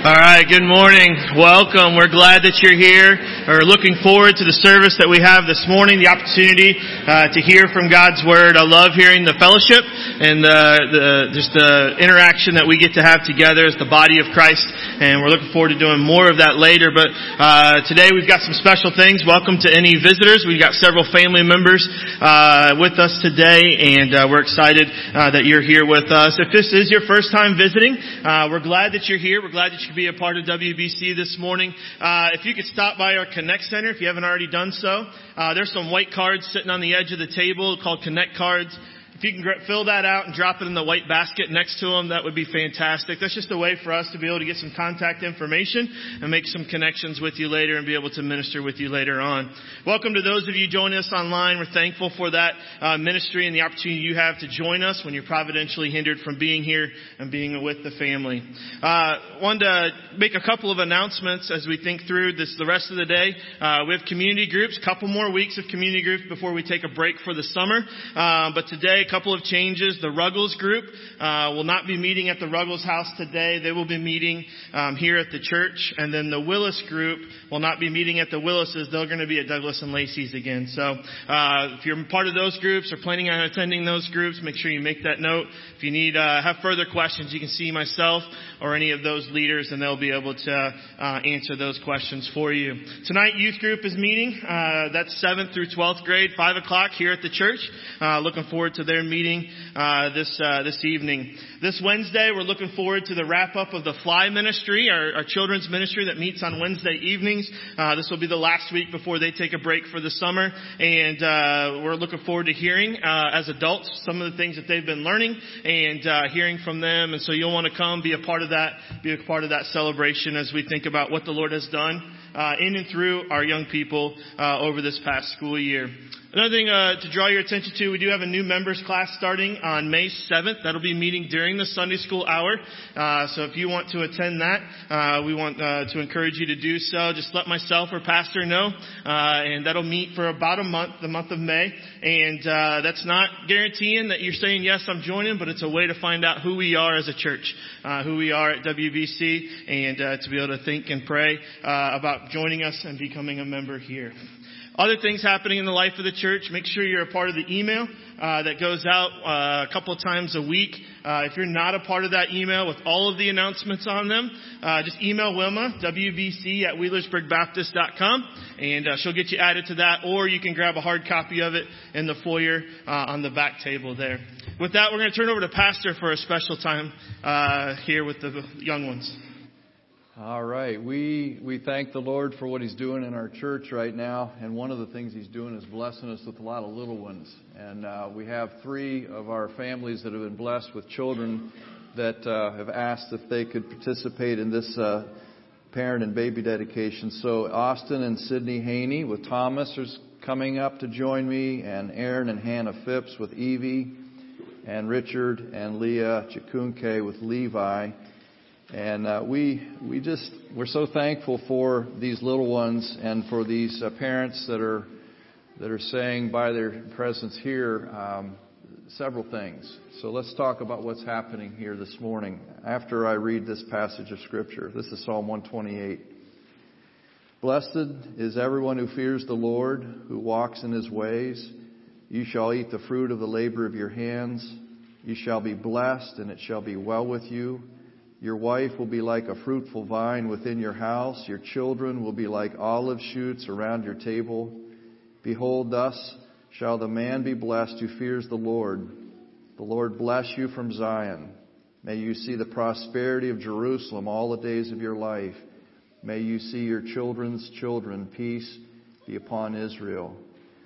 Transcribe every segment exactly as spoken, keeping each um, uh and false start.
All right, good morning. Welcome. We're glad that you're here. We're looking forward to the service that we have this morning, the opportunity uh, to hear from God's Word. I love hearing the fellowship and the, the just the interaction that we get to have together as the body of Christ, and we're looking forward to doing more of that later. But uh, today we've got some special things. Welcome to any visitors. We've got several family members uh, with us today, and uh, we're excited uh, that you're here with us. If this is your first time visiting, uh, we're glad that you're here. We're glad that you be a part of W B C this morning. Uh, if you could stop by our Connect Center, if you haven't already done so, uh, there's some white cards sitting on the edge of the table called Connect cards. If you can fill that out and drop it in the white basket next to them, that would be fantastic. That's just a way for us to be able to get some contact information and make some connections with you later and be able to minister with you later on. Welcome to those of you joining us online. We're thankful for that uh, ministry and the opportunity you have to join us when you're providentially hindered from being here and being with the family. Uh, wanted to make a couple of announcements as we think through this the rest of the day. Uh, we have community groups, a couple more weeks of community groups before we take a break for the summer. Uh, but today, a couple of changes. The Ruggles group uh, will not be meeting at the Ruggles house today. They will be meeting um, here at the church. And then the Willis group will not be meeting at the Willises. They're going to be at Douglas and Lacey's again. So uh, if you're part of those groups or planning on attending those groups, make sure you make that note. If you need uh, have further questions, you can see myself or any of those leaders, and they'll be able to uh, answer those questions for you. Tonight, youth group is meeting. Uh, that's seventh through twelfth grade, five o'clock here at the church. Uh, looking forward to their meeting uh, this uh, this evening. This Wednesday, we're looking forward to the wrap-up of the Fly Ministry, our, our children's ministry that meets on Wednesday evenings. Uh, this will be the last week before they take a break for the summer, and uh, we're looking forward to hearing, uh, as adults, some of the things that they've been learning and uh, hearing from them. And so you'll want to come, be a part of that, be a part of that celebration as we think about what the Lord has done uh, in and through our young people uh, over this past school year. Another thing uh, to draw your attention to, we do have a new members class starting on May seventh. That'll be meeting during the Sunday school hour. Uh, so if you want to attend that, uh, we want uh, to encourage you to do so. Just let myself or pastor know. Uh, and that'll meet for about a month, the month of May. And uh, that's not guaranteeing that you're saying, yes, I'm joining, but it's a way to find out who we are as a church, uh, who we are at W B C, and uh, to be able to think and pray uh, about joining us and becoming a member here. Other things happening in the life of the church, make sure you're a part of the email uh, that goes out uh, a couple of times a week. Uh, if you're not a part of that email with all of the announcements on them, uh, just email Wilma, W B C at Wheelersburg Baptist dot com, and uh, she'll get you added to that, or you can grab a hard copy of it in the foyer uh, on the back table there. With that, we're going to turn over to Pastor for a special time uh, here with the young ones. All right. We we thank the Lord for what He's doing in our church right now. And one of the things He's doing is blessing us with a lot of little ones. And uh, we have three of our families that have been blessed with children that uh, have asked if they could participate in this uh, parent and baby dedication. So Austin and Sydney Haney with Thomas is coming up to join me, and Aaron and Hannah Phipps with Evie, and Richard and Leah Chikunke with Levi. And uh, we we just we're so thankful for these little ones and for these uh, parents that are that are saying by their presence here um, several things. So let's talk about what's happening here this morning after I read this passage of Scripture. This is Psalm one twenty-eight. Blessed is everyone who fears the Lord, who walks in His ways. You shall eat the fruit of the labor of your hands. You shall be blessed, and it shall be well with you. Your wife will be like a fruitful vine within your house. Your children will be like olive shoots around your table. Behold, thus shall the man be blessed who fears the Lord. The Lord bless you from Zion. May you see the prosperity of Jerusalem all the days of your life. May you see your children's children. Peace be upon Israel.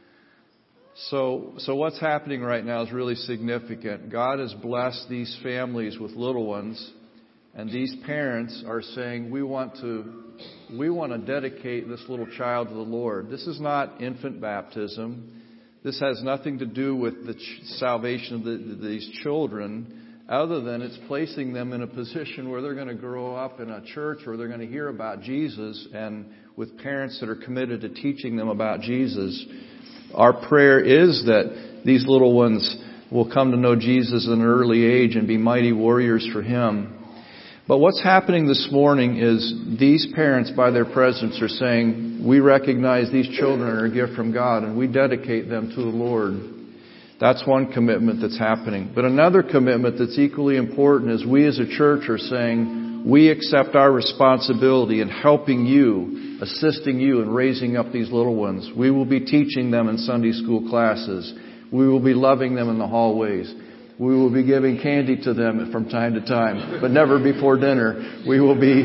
So, so what's happening right now is really significant. God has blessed these families with little ones. And these parents are saying, we want to we want to dedicate this little child to the Lord. This is not infant baptism. This has nothing to do with the ch- salvation of the, these children, other than it's placing them in a position where they're going to grow up in a church where they're going to hear about Jesus, and with parents that are committed to teaching them about Jesus. Our prayer is that these little ones will come to know Jesus at an early age and be mighty warriors for Him. But what's happening this morning is these parents, by their presence, are saying, we recognize these children are a gift from God and we dedicate them to the Lord. That's one commitment that's happening. But another commitment that's equally important is we as a church are saying, we accept our responsibility in helping you, assisting you in raising up these little ones. We will be teaching them in Sunday school classes. We will be loving them in the hallways. We will be giving candy to them from time to time, but never before dinner. We will be,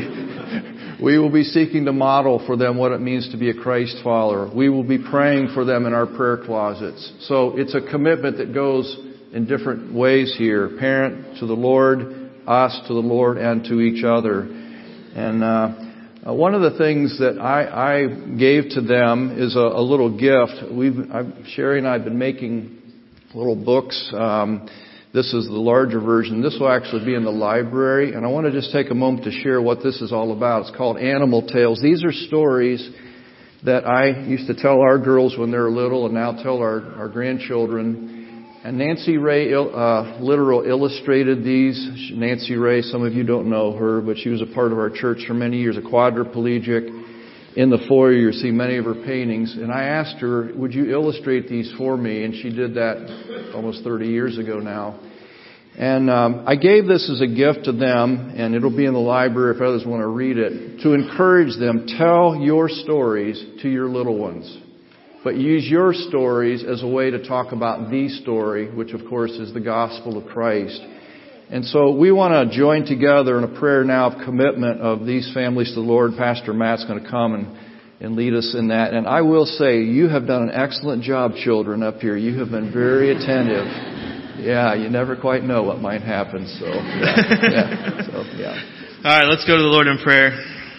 we will be seeking to model for them what it means to be a Christ follower. We will be praying for them in our prayer closets. So it's a commitment that goes in different ways here. Parent to the Lord, us to the Lord, and to each other. And uh, one of the things that I, I gave to them is a, a little gift. We've, I've, Sherry and I have been making little books. Um, This is the larger version. This will actually be in the library. And I want to just take a moment to share what this is all about. It's called Animal Tales. These are stories that I used to tell our girls when they were little and now tell our, our grandchildren. And Nancy Ray uh, Literal illustrated these. Nancy Ray, some of you don't know her, but she was a part of our church for many years, a quadriplegic. In the foyer, you see many of her paintings. And I asked her, would you illustrate these for me? And she did that almost thirty years ago now. And um, I gave this as a gift to them, and it'll be in the library if others want to read it, to encourage them, tell your stories to your little ones. But use your stories as a way to talk about the story, which of course is the gospel of Christ. And so we want to join together in a prayer now of commitment of these families to the Lord. Pastor Matt's going to come and, and lead us in that. And I will say, you have done an excellent job, children, up here. You have been very attentive. Yeah, you never quite know what might happen. So, yeah. yeah. So, yeah. All right, let's go to the Lord in prayer.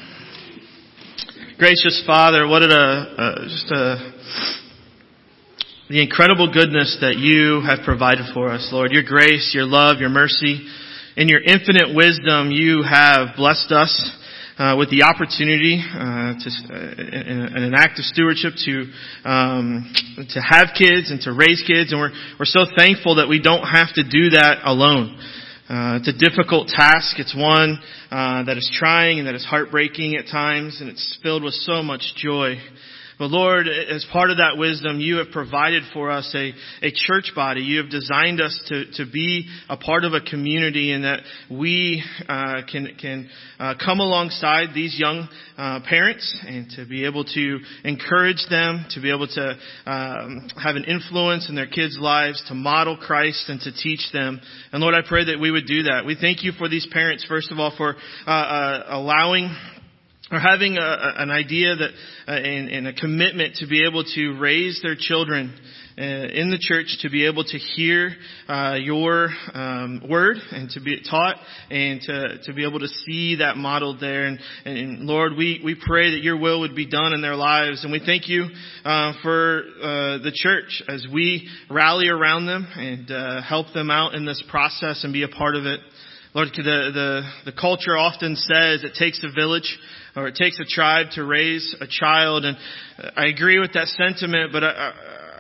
Gracious Father, what a, uh, just a... the incredible goodness that you have provided for us, Lord. Your grace, your love, your mercy. In your infinite wisdom, you have blessed us uh, with the opportunity uh, to, uh, in, in an act of stewardship to um, to have kids and to raise kids. And we're we're so thankful that we don't have to do that alone. Uh, it's a difficult task. It's one uh, that is trying and that is heartbreaking at times, and it's filled with so much joy. But Lord, as part of that wisdom, you have provided for us a, a church body. You have designed us to, to be a part of a community, and that we uh, can can uh, come alongside these young uh, parents and to be able to encourage them, to be able to um, have an influence in their kids' lives, to model Christ and to teach them. And Lord, I pray that we would do that. We thank you for these parents, first of all, for uh, uh, allowing or having a, an idea that uh, and, and a commitment to be able to raise their children uh, in the church, to be able to hear uh, your um, word and to be taught and to, to be able to see that modeled there. And, and Lord, we, we pray that your will would be done in their lives. And we thank you uh, for uh, the church as we rally around them and uh, help them out in this process and be a part of it. Lord, the, the, the culture often says it takes a village or it takes a tribe to raise a child. And I agree with that sentiment, but I, I,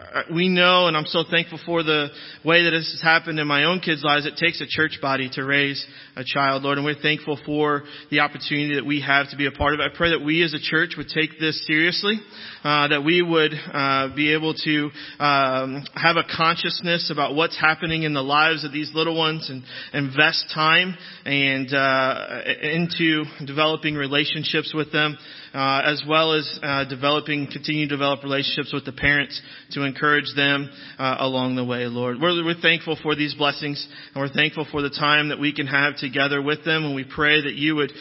we know, and I'm so thankful for the way that this has happened in my own kids' lives, it takes a church body to raise a child, Lord. And we're thankful for the opportunity that we have to be a part of it. I pray that we as a church would take this seriously, uh, that we would uh, be able to um, have a consciousness about what's happening in the lives of these little ones and invest time and uh, into developing relationships with them. Uh, as well as uh, developing, continue to develop relationships with the parents to encourage them uh, along the way, Lord. We're, we're thankful for these blessings, and we're thankful for the time that we can have together with them. And we pray that you would,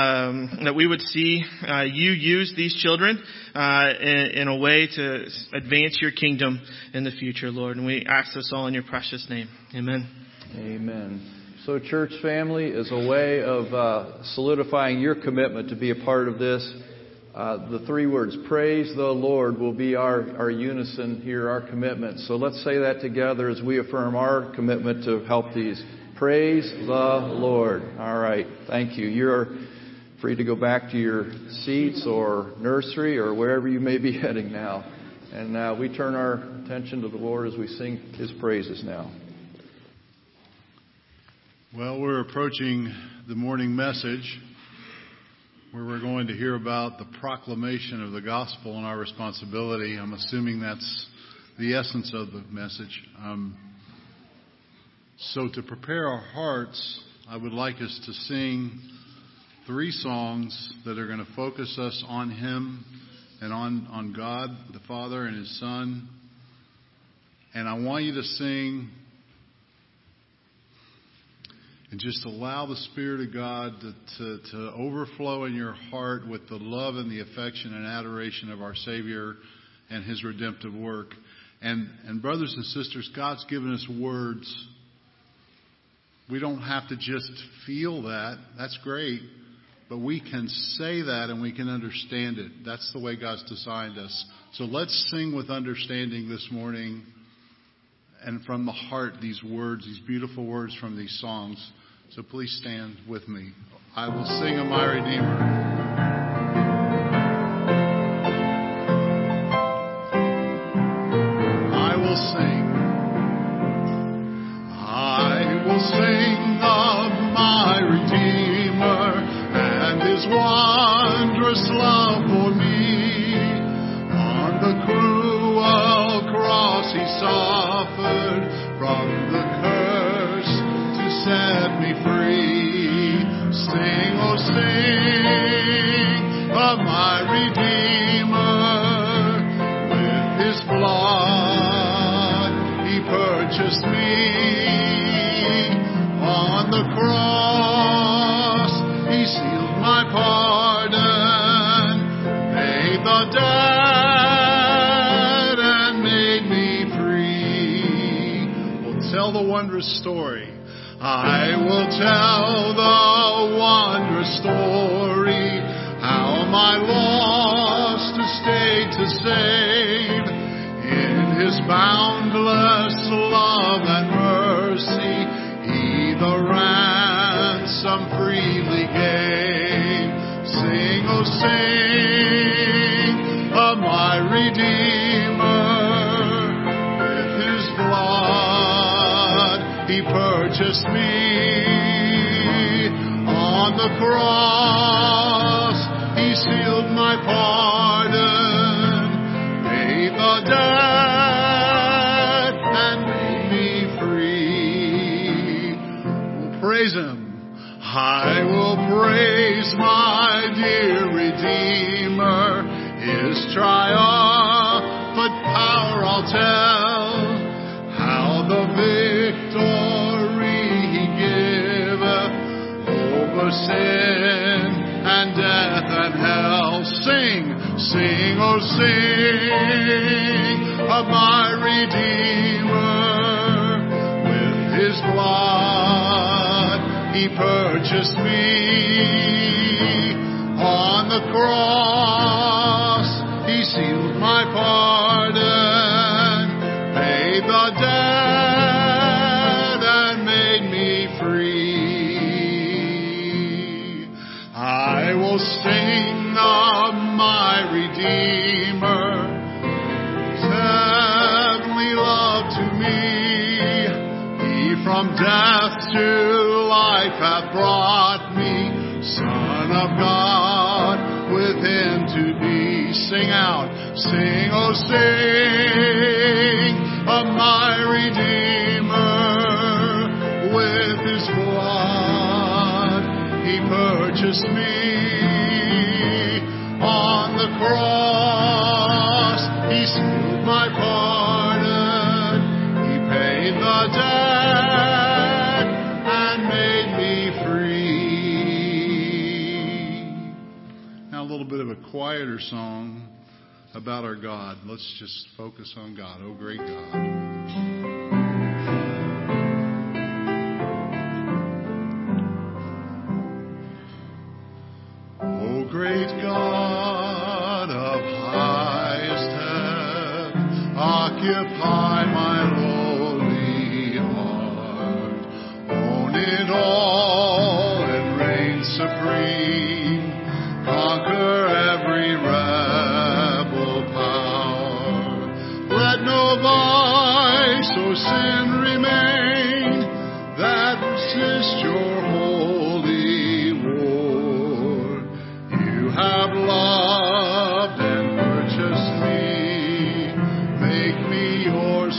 um, that we would see uh, you use these children uh, in, in a way to advance your kingdom in the future, Lord. And we ask this all in your precious name. Amen. Amen. So church family, is a way of uh, solidifying your commitment to be a part of this. Uh, the three words, praise the Lord, will be our, our unison here, our commitment. So let's say that together as we affirm our commitment to help these. Praise the Lord. All right. Thank you. You're free to go back to your seats or nursery or wherever you may be heading now. And uh, we turn our attention to the Lord as we sing His praises now. Well, we're approaching the morning message where we're going to hear about the proclamation of the gospel and our responsibility. I'm assuming that's the essence of the message. Um, so to prepare our hearts, I would like us to sing three songs that are going to focus us on Him and on, on God, the Father and His Son. And I want you to sing and just allow the Spirit of God to, to, to overflow in your heart with the love and the affection and adoration of our Savior and His redemptive work. And, and brothers and sisters, God's given us words. We don't have to just feel that. That's great. But we can say that and we can understand it. That's the way God's designed us. So let's sing with understanding this morning and from the heart these words, these beautiful words from these songs. So please stand with me. I will sing of my Redeemer. I will sing. I will sing of my Redeemer and His wondrous love for me. On the cruel cross He suffered from the curse to set me free. Sing, oh sing of my Redeemer. With His blood He purchased me. On the cross He sealed my pardon, paid the debt and made me free. We'll tell the wondrous story. I will tell the wondrous story, how my lost estate to save. In His boundless love and mercy, He the ransom freely gave. Sing, oh sing of my Redeemer. With His blood He purchased me. On the cross He sealed my pardon, paid the debt and made me free. We'll praise Him. I will praise my dear Redeemer. His triumphant power I'll tell, how the victory He giveth over sin and death and hell. Sing, sing, oh sing of my Redeemer. With His blood He purchased me. On the cross He sealed my pardon, paid the debt and made me free. I will sing of my Redeemer. His heavenly love to me. He from death to life hath brought me, Son of God, with Him to be. Sing out, sing, oh sing of my Redeemer. With His blood He purchased me. On the cross He sealed my pardon, He paid the debt and made me free. Now a little bit of a quieter song about our God. Let's just focus on God. Oh, great God. Great God of highest heaven, occupy my lowly heart. Own it all and reign supreme. Conquer every rebel power. Let no vice or sin remain that resists loved and purchased me. Make me yours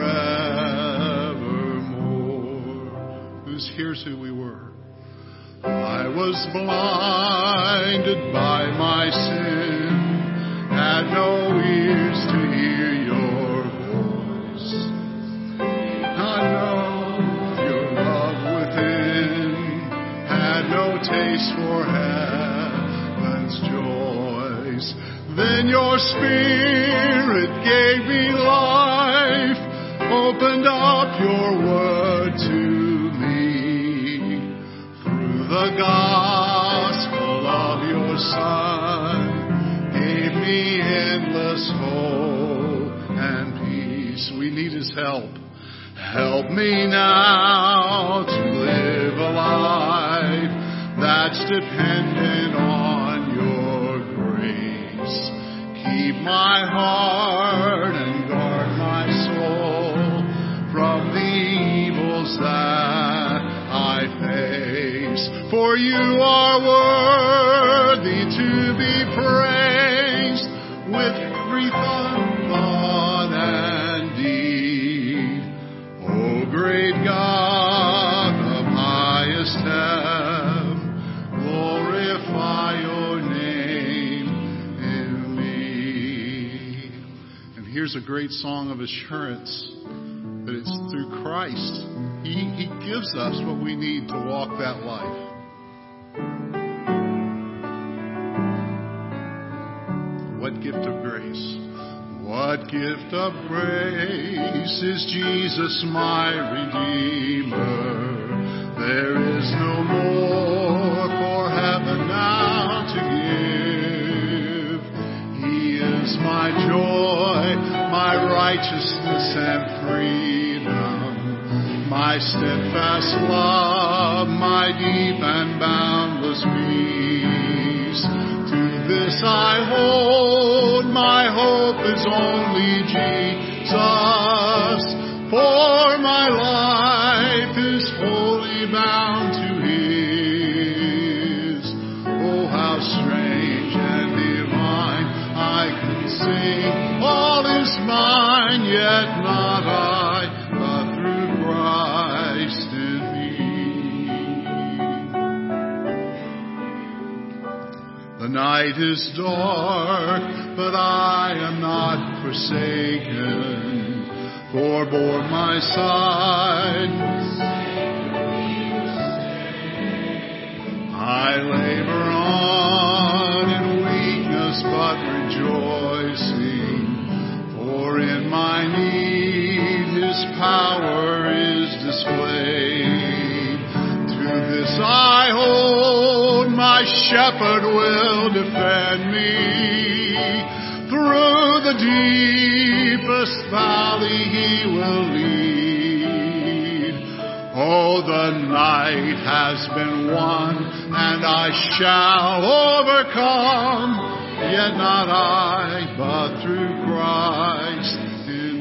forevermore. Who's here's who we were. I was blinded by my sin, had no ears to hear your voice. I know your love within, had no taste for heaven's joys. Then your Spirit gave me life, opened up your word to the gospel of your Son, gave me endless hope and peace. We need His help. Help me now to live a life that's dependent on your grace. Keep my heart and guard my soul from the evils that I face. For you are worthy to be praised with every thought and deed. O great God of highest heaven, glorify your name in me. And here's a great song of assurance that it's through Christ. He, he gives us what we need to walk that life. What gift of grace? What gift of grace is Jesus my Redeemer? There is no more for heaven now to give. He is my joy, my righteousness and freedom, my steadfast love, my deep and boundless peace. To this I hold, my hope is only Jesus, for my life is wholly bound to His. Oh, how strange and divine, I can sing, all is mine, yet not I, but through Christ in me. The night is dark, but I am not forsaken, for bore my side. I labor on in weakness, but rejoicing, for in my need His power is displayed. To this I hold, my shepherd will defend me. Through the deepest valley He will lead. Oh, the night has been won, and I shall overcome. Yet not I, but through Christ in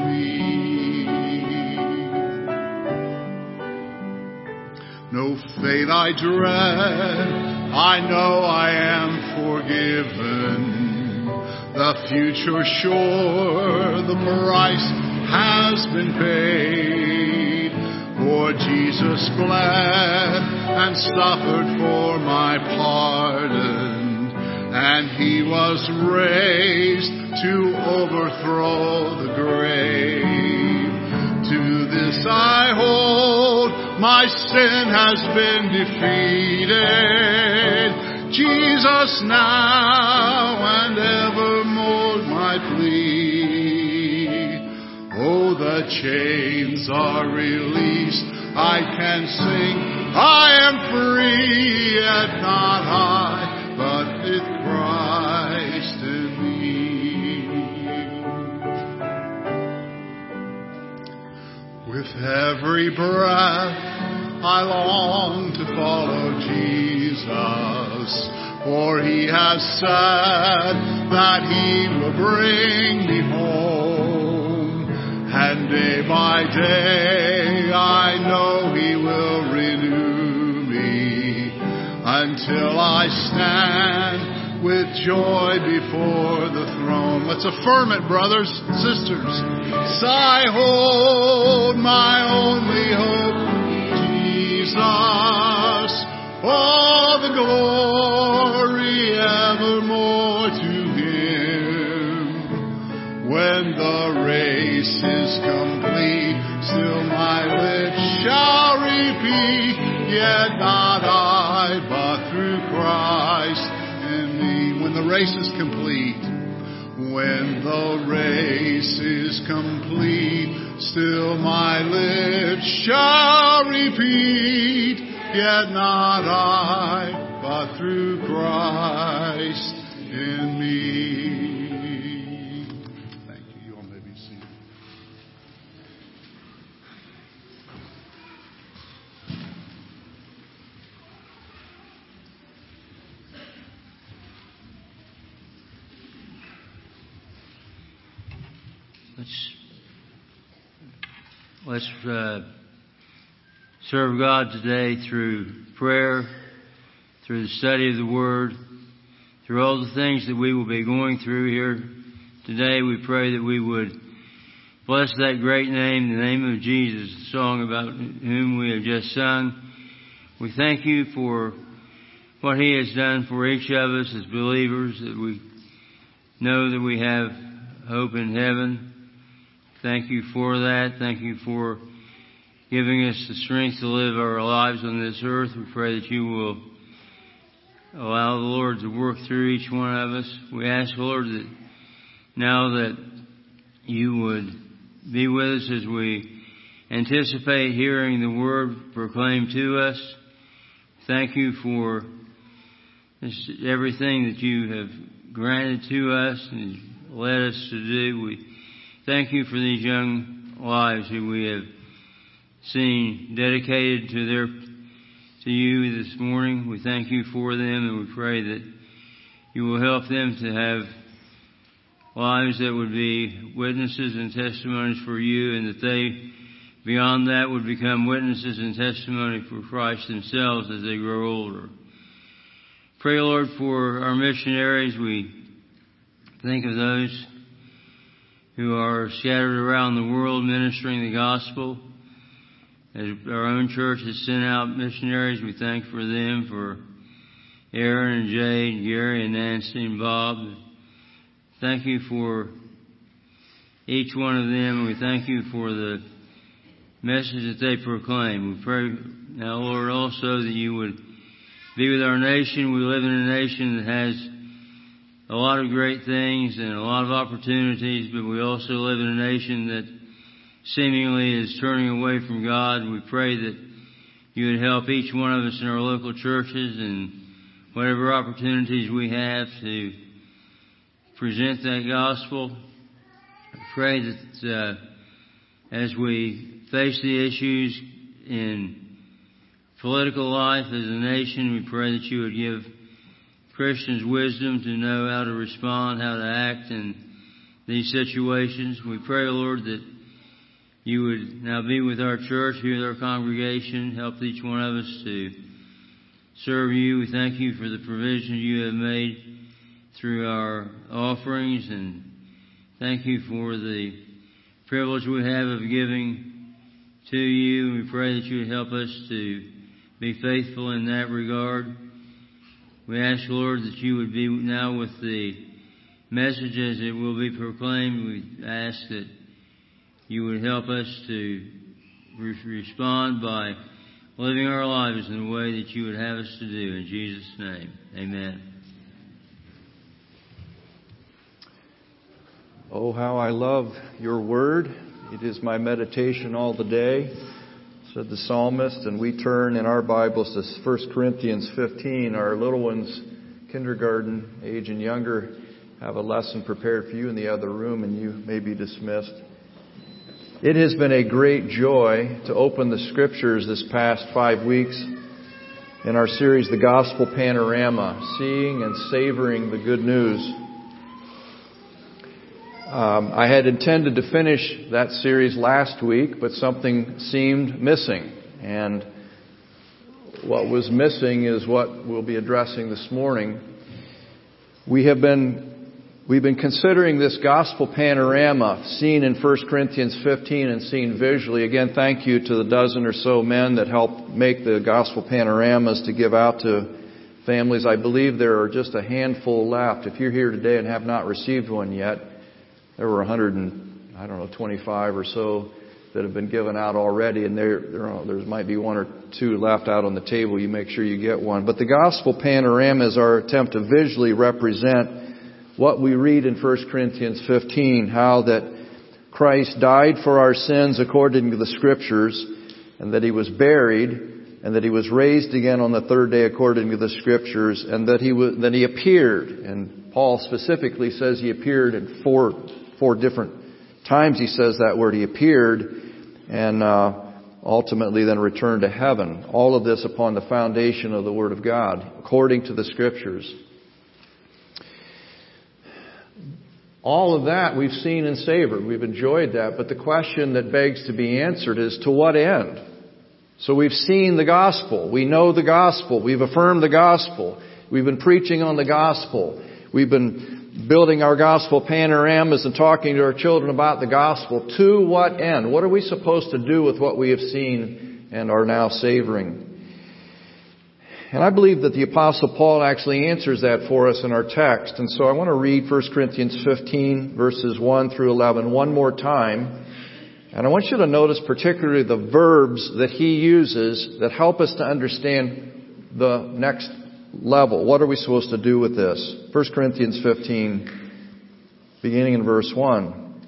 me. No fate I dread, I know I am forgiven. The future sure, the price has been paid. For Jesus bled and suffered for my pardon, and He was raised to overthrow the grave. To this I hold, my sin has been defeated. Jesus now and evermore my plea. Oh, the chains are released, I can sing, I am free, yet not I, but with Christ in me. With every breath I long to follow Jesus, for He has said that He will bring me home. And day by day I know He will renew me, until I stand with joy before the throne. Let's affirm it, brothers, sisters. I hold my only hope, Jesus. All the glory evermore to Him. When the race is complete, still my lips shall repeat, yet not I, but through Christ in me. When the race is complete, when the race is complete, still my lips shall repeat, yet not I, but through Christ in me. Thank you. You all may be seated. Let's let's uh, serve God today through prayer, through the study of the Word, through all the things that we will be going through here today. We pray that we would bless that great name, the name of Jesus, the song about whom we have just sung. We thank you for what He has done for each of us as believers, that we know that we have hope in heaven. Thank you for that. Thank you for giving us the strength to live our lives on this earth. We pray that you will allow the Lord to work through each one of us. We ask, Lord, that now that you would be with us as we anticipate hearing the word proclaimed to us. Thank you for this, everything that you have granted to us and led us to do. We thank you for these young lives who we have seen dedicated to their to you this morning. We thank you for them, and we pray that you will help them to have lives that would be witnesses and testimonies for you, and that they, beyond that, would become witnesses and testimony for Christ themselves as they grow older. Pray, Lord, for our missionaries. We think of those who are scattered around the world ministering the gospel. As our own church has sent out missionaries, we thank for them, for Aaron and Jay and Gary and Nancy and Bob. Thank you for each one of them, and we thank you for the message that they proclaim. We pray now, Lord, also that you would be with our nation. We live in a nation that has a lot of great things and a lot of opportunities, but we also live in a nation that seemingly is turning away from God. We pray that you would help each one of us in our local churches and whatever opportunities we have to present that gospel. I pray that uh, as we face the issues in political life as a nation, we pray that you would give Christians wisdom to know how to respond, how to act in these situations. We pray, Lord, that you would now be with our church, be with our congregation, help each one of us to serve you. We thank you for the provision you have made through our offerings, and thank you for the privilege we have of giving to you. We pray that you would help us to be faithful in that regard. We ask, Lord, that you would be now with the message as it will be proclaimed. We ask that you would help us to re- respond by living our lives in the way that you would have us to do. In Jesus' name, amen. Oh, how I love your word. It is my meditation all the day, said the psalmist. And we turn in our Bibles to First Corinthians fifteen. Our little ones, kindergarten age and younger, have a lesson prepared for you in the other room, and you may be dismissed. It has been a great joy to open the Scriptures this past five weeks in our series, The Gospel Panorama, seeing and savoring the good news. Um, I had intended to finish that series last week, but something seemed missing. And what was missing is what we'll be addressing this morning. We have been, we've been considering this gospel panorama seen in First Corinthians fifteen and seen visually. Again, thank you to the dozen or so men that helped make the gospel panoramas to give out to families. I believe there are just a handful left. If you're here today and have not received one yet, there were one hundred and, I don't know, twenty-five or so that have been given out already, and there, there, there might be one or two left out on the table. You make sure you get one. But the gospel panorama is our attempt to visually represent what we read in First Corinthians fifteen, how that Christ died for our sins according to the Scriptures, and that He was buried, and that He was raised again on the third day according to the Scriptures, and that He was, that He appeared. And Paul specifically says He appeared in four, four different times. He says that word, He appeared, and uh, ultimately then returned to heaven. All of this upon the foundation of the Word of God, according to the Scriptures. All of that we've seen and savored. We've enjoyed that. But the question that begs to be answered is, to what end? So we've seen the gospel. We know the gospel. We've affirmed the gospel. We've been preaching on the gospel. We've been building our gospel panoramas and talking to our children about the gospel. To what end? What are we supposed to do with what we have seen and are now savoring? And I believe that the Apostle Paul actually answers that for us in our text. And so I want to read First Corinthians fifteen, verses one through eleven one more time. And I want you to notice particularly the verbs that he uses that help us to understand the next level. What are we supposed to do with this? First Corinthians fifteen, beginning in verse one.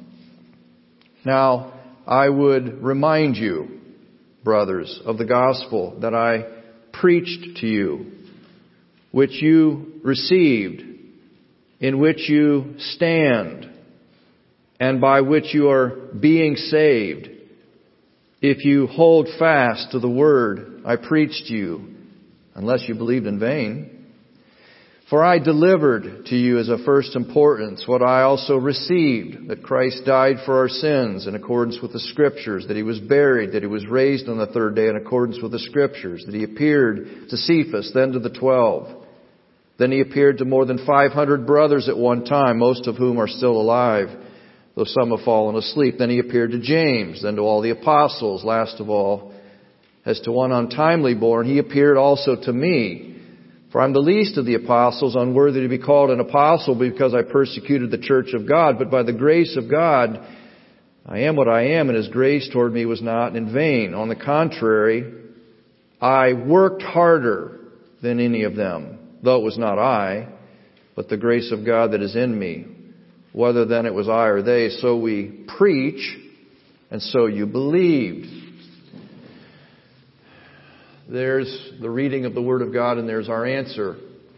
Now, I would remind you, brothers, of the gospel that I preached to you, which you received, in which you stand, and by which you are being saved, if you hold fast to the word I preached to you, unless you believed in vain. For I delivered to you as of first importance what I also received, that Christ died for our sins in accordance with the Scriptures, that He was buried, that He was raised on the third day in accordance with the Scriptures, that He appeared to Cephas, then to the twelve. Then He appeared to more than five hundred brothers at one time, most of whom are still alive, though some have fallen asleep. Then He appeared to James, then to all the apostles. Last of all, as to one untimely born, He appeared also to me. For I'm the least of the apostles, unworthy to be called an apostle because I persecuted the church of God. But by the grace of God, I am what I am, and His grace toward me was not in vain. On the contrary, I worked harder than any of them, though it was not I, but the grace of God that is in me. Whether then it was I or they, so we preach, and so you believed. There's the reading of the Word of God, and there's our answer.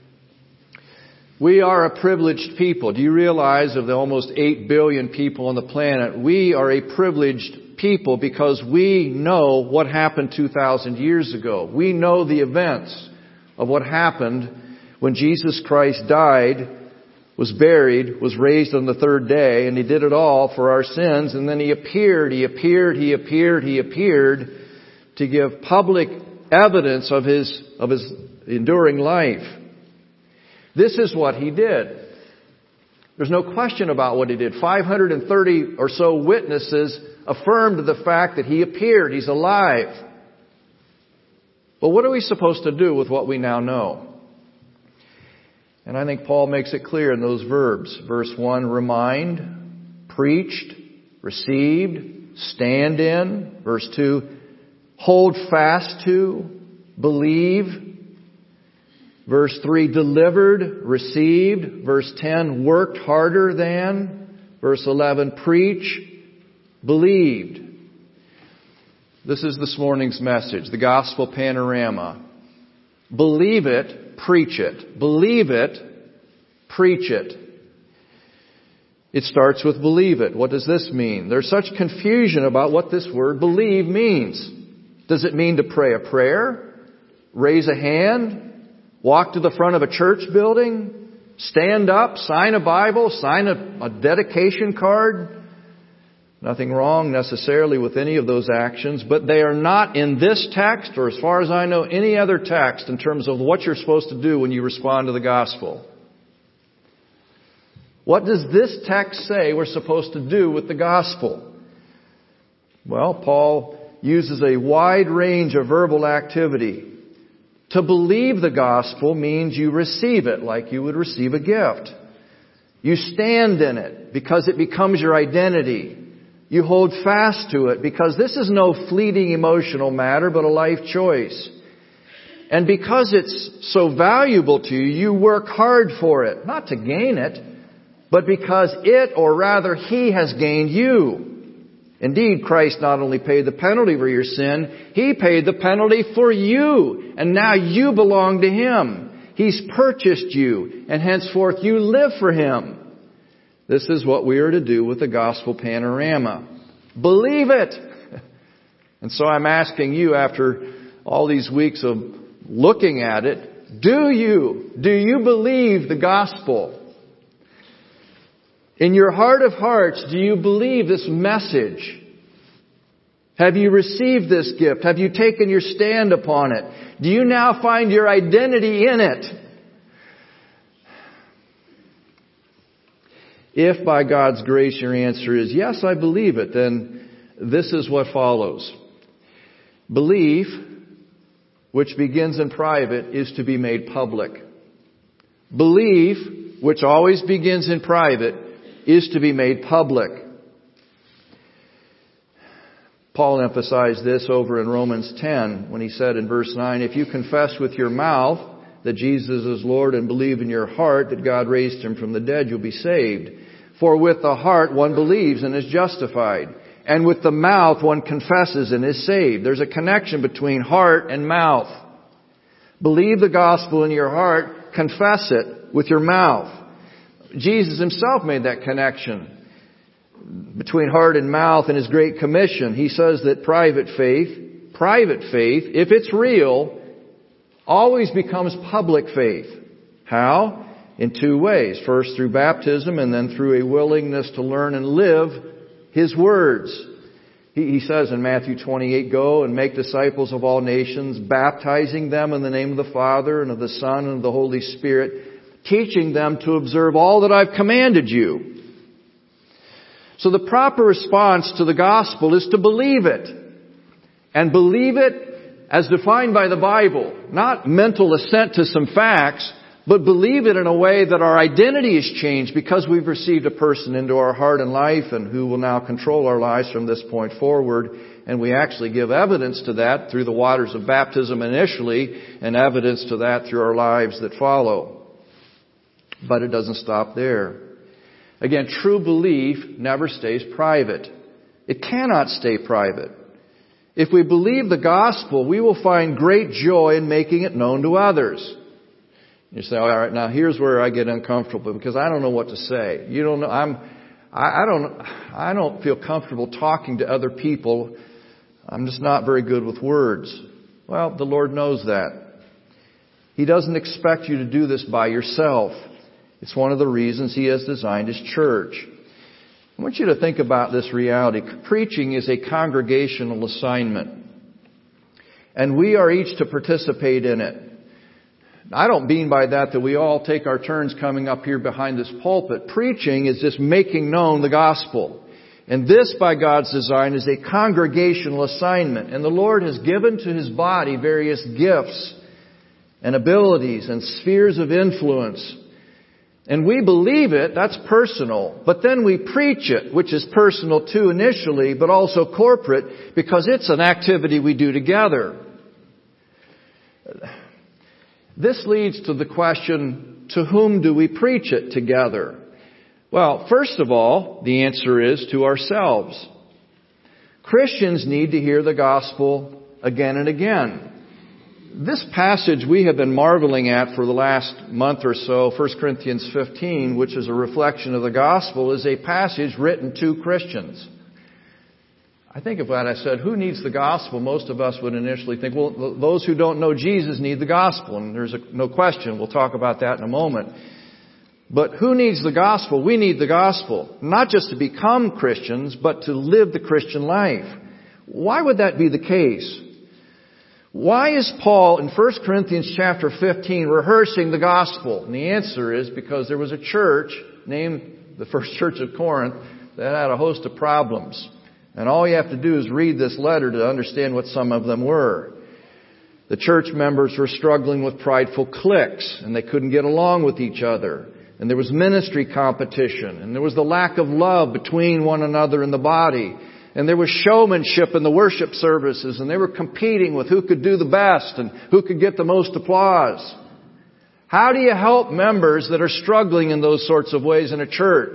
We are a privileged people. Do you realize of the almost eight billion people on the planet, we are a privileged people because we know what happened two thousand years ago. We know the events of what happened when Jesus Christ died, was buried, was raised on the third day, and He did it all for our sins. And then He appeared, He appeared, He appeared, He appeared to give public evidence of His, of His enduring life. This is what He did. There's no question about what He did. five hundred thirty or so witnesses affirmed the fact that He appeared. He's alive. But what are we supposed to do with what we now know? And I think Paul makes it clear in those verbs. Verse one, remind, preached, received, stand in. Verse two, hold fast to, believe. Verse three, delivered, received. Verse ten, worked harder than. Verse eleven, preach, believed. This is this morning's message, the gospel panorama. Believe it, preach it. Believe it, preach it. It starts with believe it. What does this mean? There's such confusion about what this word believe means. Does it mean to pray a prayer? Raise a hand? Walk to the front of a church building? Stand up? Sign a Bible? Sign a, a dedication card? Nothing wrong necessarily with any of those actions, but they are not in this text, or as far as I know, any other text in terms of what you're supposed to do when you respond to the gospel. What does this text say we're supposed to do with the gospel? Well, Paul uses a wide range of verbal activity. To believe the gospel means you receive it like you would receive a gift. You stand in it because it becomes your identity. You hold fast to it because this is no fleeting emotional matter but a life choice. And because it's so valuable to you, you work hard for it. Not to gain it, but because it, or rather He, has gained you. Indeed, Christ not only paid the penalty for your sin, He paid the penalty for you. And now you belong to Him. He's purchased you, and henceforth you live for Him. This is what we are to do with the gospel panorama. Believe it! And so I'm asking you, after all these weeks of looking at it, do you? Do you believe the gospel? In your heart of hearts, do you believe this message? Have you received this gift? Have you taken your stand upon it? Do you now find your identity in it? If by God's grace your answer is yes, I believe it, then this is what follows. Belief, which begins in private, is to be made public. Belief, which always begins in private, is to be made public. Paul emphasized this over in Romans ten when he said in verse nine, if you confess with your mouth that Jesus is Lord and believe in your heart that God raised Him from the dead, you'll be saved. For with the heart one believes and is justified, and with the mouth one confesses and is saved. There's a connection between heart and mouth. Believe the gospel in your heart, confess it with your mouth. Jesus Himself made that connection between heart and mouth in His Great Commission. He says that private faith, private faith, if it's real, always becomes public faith. How? In two ways. First through baptism, and then through a willingness to learn and live His words. He, he says in Matthew twenty-eight, go and make disciples of all nations, baptizing them in the name of the Father and of the Son and of the Holy Spirit, teaching them to observe all that I've commanded you. So the proper response to the gospel is to believe it. And believe it as defined by the Bible. Not mental assent to some facts, but believe it in a way that our identity is changed because we've received a person into our heart and life and who will now control our lives from this point forward. And we actually give evidence to that through the waters of baptism initially, and evidence to that through our lives that follow. But it doesn't stop there. Again, true belief never stays private. It cannot stay private. If we believe the gospel, we will find great joy in making it known to others. You say, all right, now here's where I get uncomfortable because I don't know what to say. You don't know, I'm, I, I don't, I don't feel comfortable talking to other people. I'm just not very good with words. Well, the Lord knows that. He doesn't expect you to do this by yourself. It's one of the reasons He has designed His church. I want you to think about this reality. Preaching is a congregational assignment. And we are each to participate in it. I don't mean by that that we all take our turns coming up here behind this pulpit. Preaching is just making known the gospel. And this, by God's design, is a congregational assignment. And the Lord has given to His body various gifts and abilities and spheres of influence. And we believe it, that's personal. But then we preach it, which is personal too initially, but also corporate, because it's an activity we do together. This leads to the question, to whom do we preach it together? Well, first of all, the answer is to ourselves. Christians need to hear the gospel again and again. This passage we have been marveling at for the last month or so, First Corinthians fifteen, which is a reflection of the gospel, is a passage written to Christians. I think if I said, who needs the gospel? Most of us would initially think, well, those who don't know Jesus need the gospel. And there's a, no question. We'll talk about that in a moment. But who needs the gospel? We need the gospel. Not just to become Christians, but to live the Christian life. Why would that be the case? Why is Paul in First Corinthians chapter fifteen rehearsing the gospel? And the answer is because there was a church name the first church of Corinth, that had a host of problems. And all you have to do is read this letter to understand what some of them were. The church members were struggling with prideful cliques, and they couldn't get along with each other. And there was ministry competition, and there was the lack of love between one another in the body. And there was showmanship in the worship services, and they were competing with who could do the best and who could get the most applause. How do you help members that are struggling in those sorts of ways in a church?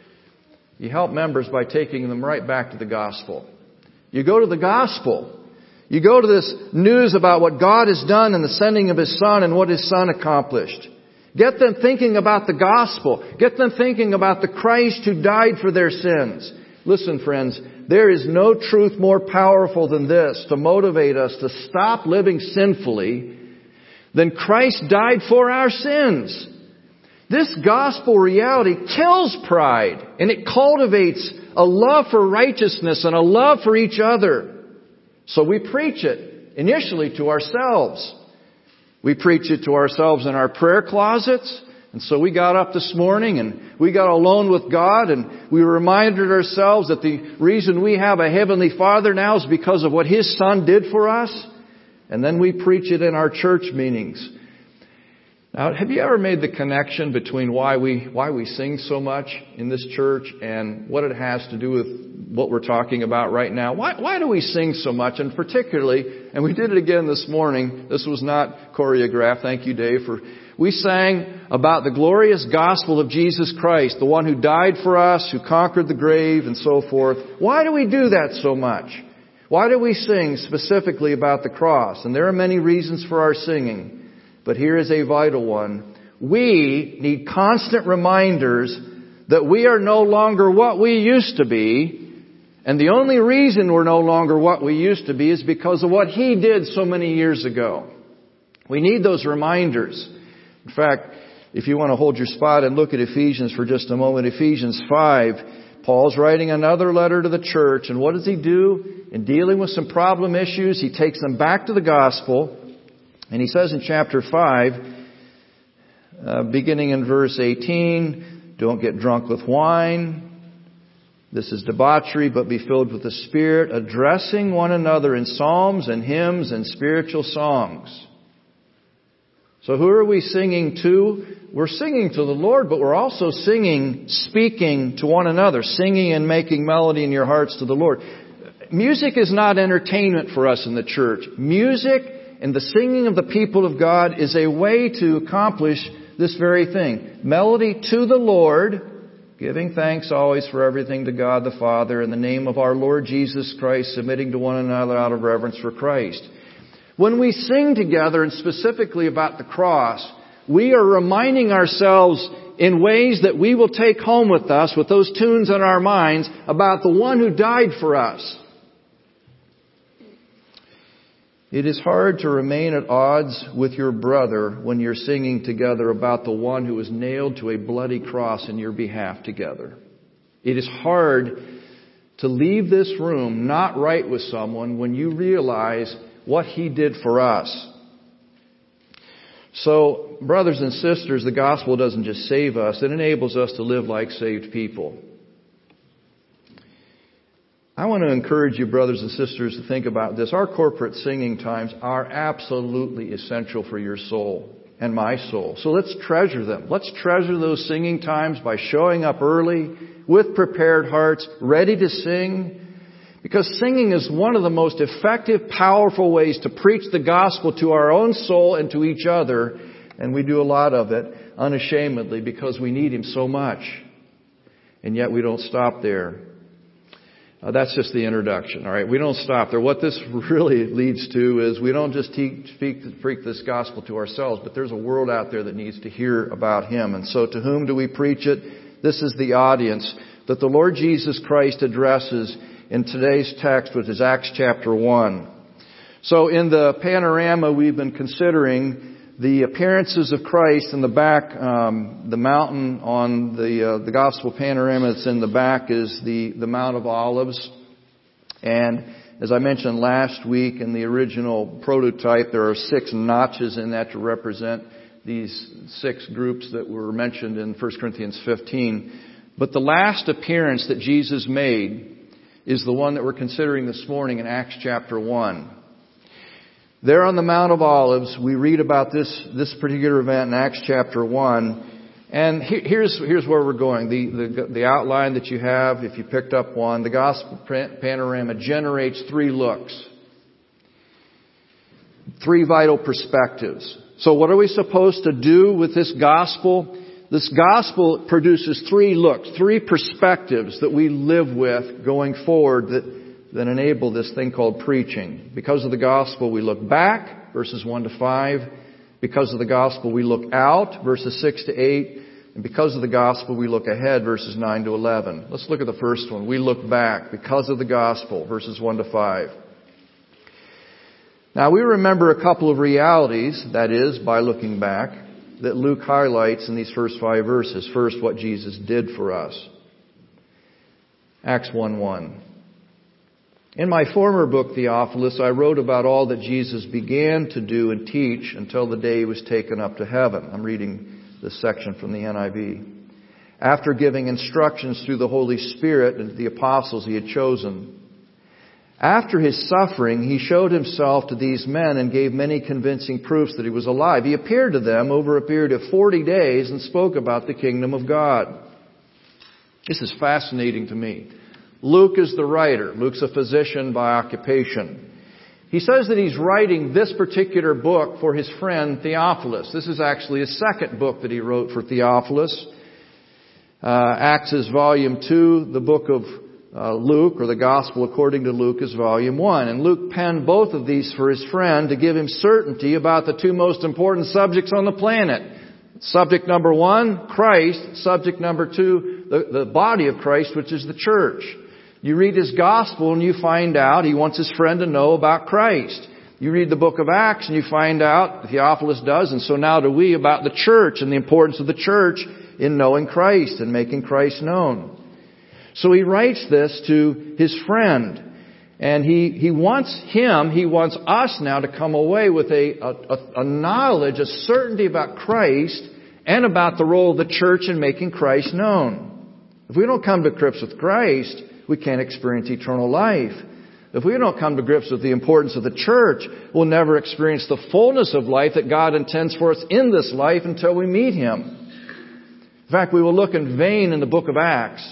You help members by taking them right back to the gospel. You go to the gospel. You go to this news about what God has done in the sending of His Son and what His Son accomplished. Get them thinking about the gospel. Get them thinking about the Christ who died for their sins. Listen, friends, there is no truth more powerful than this to motivate us to stop living sinfully than Christ died for our sins. This gospel reality kills pride, and it cultivates a love for righteousness and a love for each other. So we preach it initially to ourselves. We preach it to ourselves in our prayer closets. And so we got up this morning and we got alone with God, and we reminded ourselves that the reason we have a Heavenly Father now is because of what His Son did for us. And then we preach it in our church meetings. Now, have you ever made the connection between why we why we sing so much in this church and what it has to do with what we're talking about right now? Why why do we sing so much? And particularly, and we did it again this morning. This was not choreographed. Thank you, Dave. For we sang about the glorious gospel of Jesus Christ, the one who died for us, who conquered the grave, and so forth. Why do we do that so much? Why do we sing specifically about the cross? And there are many reasons for our singing. But here is a vital one. We need constant reminders that we are no longer what we used to be. And the only reason we're no longer what we used to be is because of what He did so many years ago. We need those reminders. In fact, if you want to hold your spot and look at Ephesians for just a moment, Ephesians five, Paul's writing another letter to the church. And what does he do? In dealing with some problem issues, he takes them back to the gospel. And he says in chapter five, uh, beginning in verse eighteen, don't get drunk with wine. This is debauchery, but be filled with the Spirit, addressing one another in psalms and hymns and spiritual songs. So who are we singing to? We're singing to the Lord, but we're also singing, speaking to one another, singing and making melody in your hearts to the Lord. Music is not entertainment for us in the church. Music and the singing of the people of God is a way to accomplish this very thing. Melody to the Lord, giving thanks always for everything to God the Father in the name of our Lord Jesus Christ, submitting to one another out of reverence for Christ. When we sing together, and specifically about the cross, we are reminding ourselves in ways that we will take home with us, with those tunes in our minds, about the one who died for us. It is hard to remain at odds with your brother when you're singing together about the one who was nailed to a bloody cross in your behalf together. It is hard to leave this room not right with someone when you realize what He did for us. So, brothers and sisters, the gospel doesn't just save us, it enables us to live like saved people. I want to encourage you, brothers and sisters, to think about this. Our corporate singing times are absolutely essential for your soul and my soul. So let's treasure them. Let's treasure those singing times by showing up early, with prepared hearts, ready to sing. Because singing is one of the most effective, powerful ways to preach the gospel to our own soul and to each other. And we do a lot of it unashamedly because we need Him so much. And yet we don't stop there. Uh, that's just the introduction, all right? We don't stop there. What this really leads to is we don't just teach, speak, preach this gospel to ourselves, but there's a world out there that needs to hear about Him. And so to whom do we preach it? This is the audience that the Lord Jesus Christ addresses in today's text, which is Acts chapter one. So in the panorama, we've been considering the appearances of Christ in the back. Um, the mountain on the uh, the gospel panorama that's in the back is the, the Mount of Olives. And as I mentioned last week in the original prototype, there are six notches in that to represent these six groups that were mentioned in First Corinthians fifteen. But the last appearance that Jesus made is the one that we're considering this morning in Acts chapter one. There on the Mount of Olives, we read about this, this particular event in Acts chapter one. And here's, here's where we're going. The, the, the outline that you have, if you picked up one, the gospel panorama generates three looks. Three vital perspectives. So what are we supposed to do with this gospel? This gospel produces three looks, three perspectives that we live with going forward that, that enable this thing called preaching. Because of the gospel, we look back, verses one to five. Because of the gospel, we look out, verses six to eight. And because of the gospel, we look ahead, verses nine to eleven. Let's look at the first one. We look back, because of the gospel, verses one to five. Now, we remember a couple of realities, that is, by looking back, that Luke highlights in these first five verses. First, what Jesus did for us. Acts one one. In my former book, Theophilus, I wrote about all that Jesus began to do and teach until the day He was taken up to heaven. I'm reading this section from the N I V. After giving instructions through the Holy Spirit and the apostles He had chosen. After His suffering, He showed Himself to these men and gave many convincing proofs that He was alive. He appeared to them over a period of forty days and spoke about the kingdom of God. This is fascinating to me. Luke is the writer. Luke's a physician by occupation. He says that he's writing this particular book for his friend Theophilus. This is actually his second book that he wrote for Theophilus. Uh, Acts is volume two. The book of uh, Luke, or the Gospel according to Luke, is volume one. And Luke penned both of these for his friend to give him certainty about the two most important subjects on the planet. Subject number one, Christ. Subject number two, the, the body of Christ, which is the church. You read his gospel and you find out he wants his friend to know about Christ. You read the book of Acts and you find out, Theophilus does, and so now do we, about the church and the importance of the church in knowing Christ and making Christ known. So he writes this to his friend. And he, he wants him, he wants us now to come away with a, a, a knowledge, a certainty about Christ and about the role of the church in making Christ known. If we don't come to grips with Christ, we can't experience eternal life. If we don't come to grips with the importance of the church, we'll never experience the fullness of life that God intends for us in this life until we meet Him. In fact, we will look in vain in the book of Acts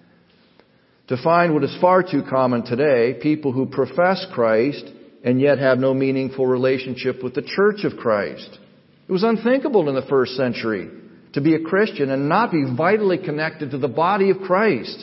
to find what is far too common today, people who profess Christ and yet have no meaningful relationship with the church of Christ. It was unthinkable in the first century to be a Christian and not be vitally connected to the body of Christ.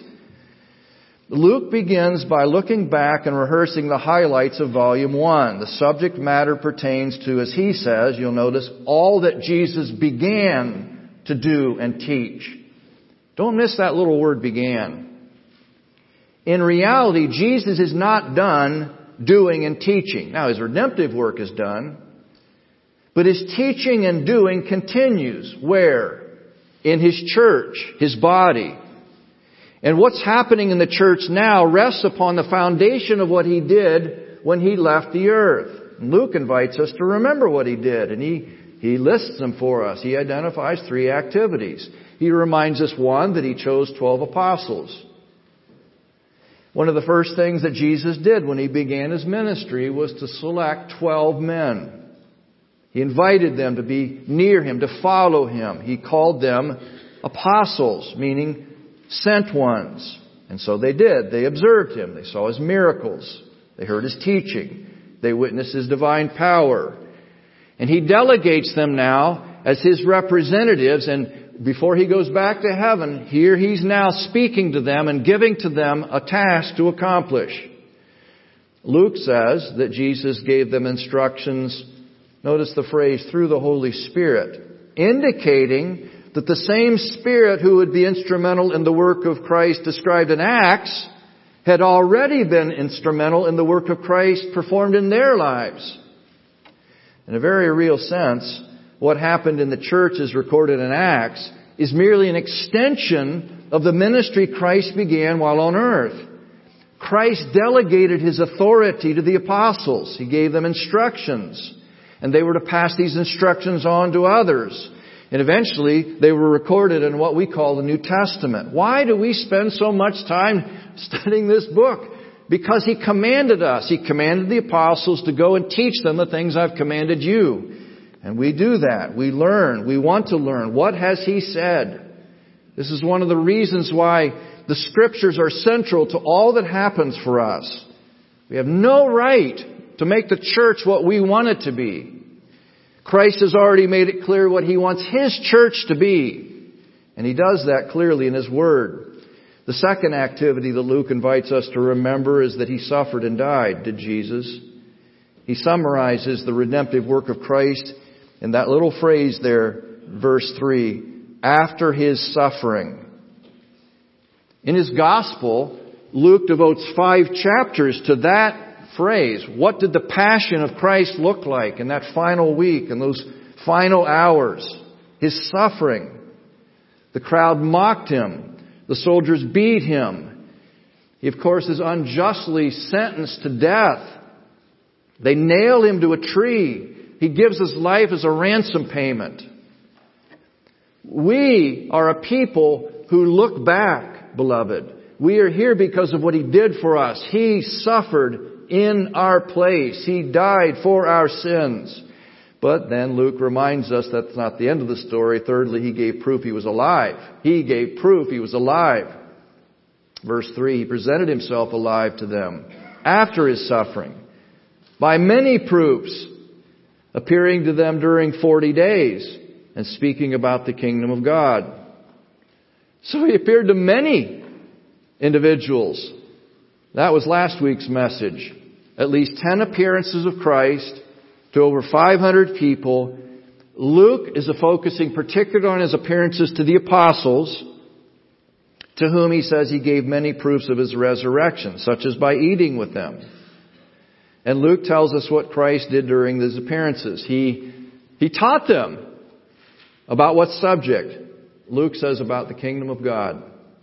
Luke begins by looking back and rehearsing the highlights of volume one. The subject matter pertains to, as he says, you'll notice, all that Jesus began to do and teach. Don't miss that little word, began. In reality, Jesus is not done doing and teaching. Now, His redemptive work is done, but His teaching and doing continues. Where? In His church, His body. And what's happening in the church now rests upon the foundation of what He did when He left the earth. And Luke invites us to remember what He did, and he, he lists them for us. He identifies three activities. He reminds us, one, that He chose twelve apostles. One of the first things that Jesus did when He began His ministry was to select twelve men. He invited them to be near Him, to follow Him. He called them apostles, meaning sent ones. And so they did. They observed Him. They saw His miracles. They heard His teaching. They witnessed His divine power. And He delegates them now as His representatives. And before He goes back to heaven, here He's now speaking to them and giving to them a task to accomplish. Luke says that Jesus gave them instructions, notice the phrase, through the Holy Spirit, indicating that the same Spirit who would be instrumental in the work of Christ described in Acts had already been instrumental in the work of Christ performed in their lives. In a very real sense, what happened in the church as recorded in Acts is merely an extension of the ministry Christ began while on earth. Christ delegated His authority to the apostles. He gave them instructions. And they were to pass these instructions on to others. And eventually, they were recorded in what we call the New Testament. Why do we spend so much time studying this book? Because He commanded us. He commanded the apostles to go and teach them the things I've commanded you. And we do that. We learn. We want to learn. What has He said? This is one of the reasons why the Scriptures are central to all that happens for us. We have no right to make the church what we want it to be. Christ has already made it clear what He wants His church to be. And He does that clearly in His Word. The second activity that Luke invites us to remember is that He suffered and died, did Jesus. He summarizes the redemptive work of Christ in that little phrase there, verse three, after His suffering. In his Gospel, Luke devotes five chapters to that phrase. What did the passion of Christ look like in that final week and those final hours? His suffering. The crowd mocked Him. The soldiers beat Him. He, of course, is unjustly sentenced to death. They nail Him to a tree. He gives His life as a ransom payment. We are a people who look back, beloved. We are here because of what He did for us. He suffered in our place. He died for our sins. But then Luke reminds us that's not the end of the story. Thirdly, He gave proof He was alive. He gave proof He was alive. Verse three, He presented Himself alive to them after His suffering by many proofs, appearing to them during forty days and speaking about the kingdom of God. So He appeared to many individuals. That was last week's message. At least ten appearances of Christ to over five hundred people. Luke is focusing particularly on His appearances to the apostles, to whom he says He gave many proofs of His resurrection, such as by eating with them. And Luke tells us what Christ did during these appearances. He, he taught them about what subject? Luke says about the kingdom of God.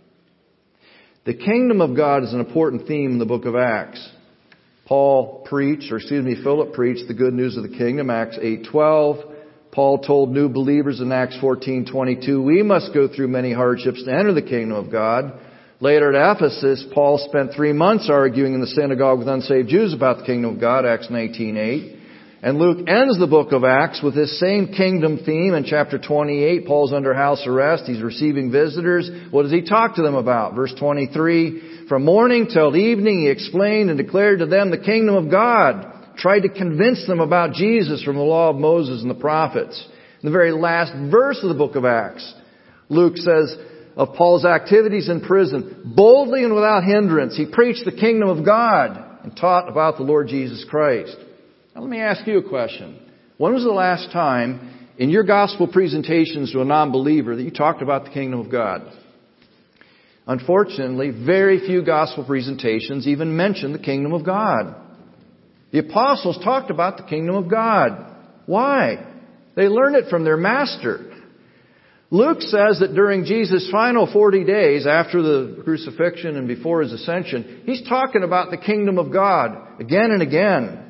The kingdom of God is an important theme in the book of Acts. Paul preached, or excuse me, Philip preached the good news of the kingdom, Acts eight twelve. Paul told new believers in Acts fourteen twenty-two, we must go through many hardships to enter the kingdom of God. Later at Ephesus, Paul spent three months arguing in the synagogue with unsaved Jews about the kingdom of God, Acts nineteen eight. And Luke ends the book of Acts with this same kingdom theme in chapter twenty-eight. Paul's under house arrest. He's receiving visitors. What does he talk to them about? Verse twenty-three, from morning till evening he explained and declared to them the kingdom of God. Tried to convince them about Jesus from the law of Moses and the prophets. In the very last verse of the book of Acts, Luke says of Paul's activities in prison, boldly and without hindrance, he preached the kingdom of God and taught about the Lord Jesus Christ. Now let me ask you a question. When was the last time in your gospel presentations to a non-believer that you talked about the kingdom of God? Unfortunately, very few gospel presentations even mention the kingdom of God. The apostles talked about the kingdom of God. Why? They learned it from their master. Luke says that during Jesus' final forty days after the crucifixion and before His ascension, He's talking about the kingdom of God again and again.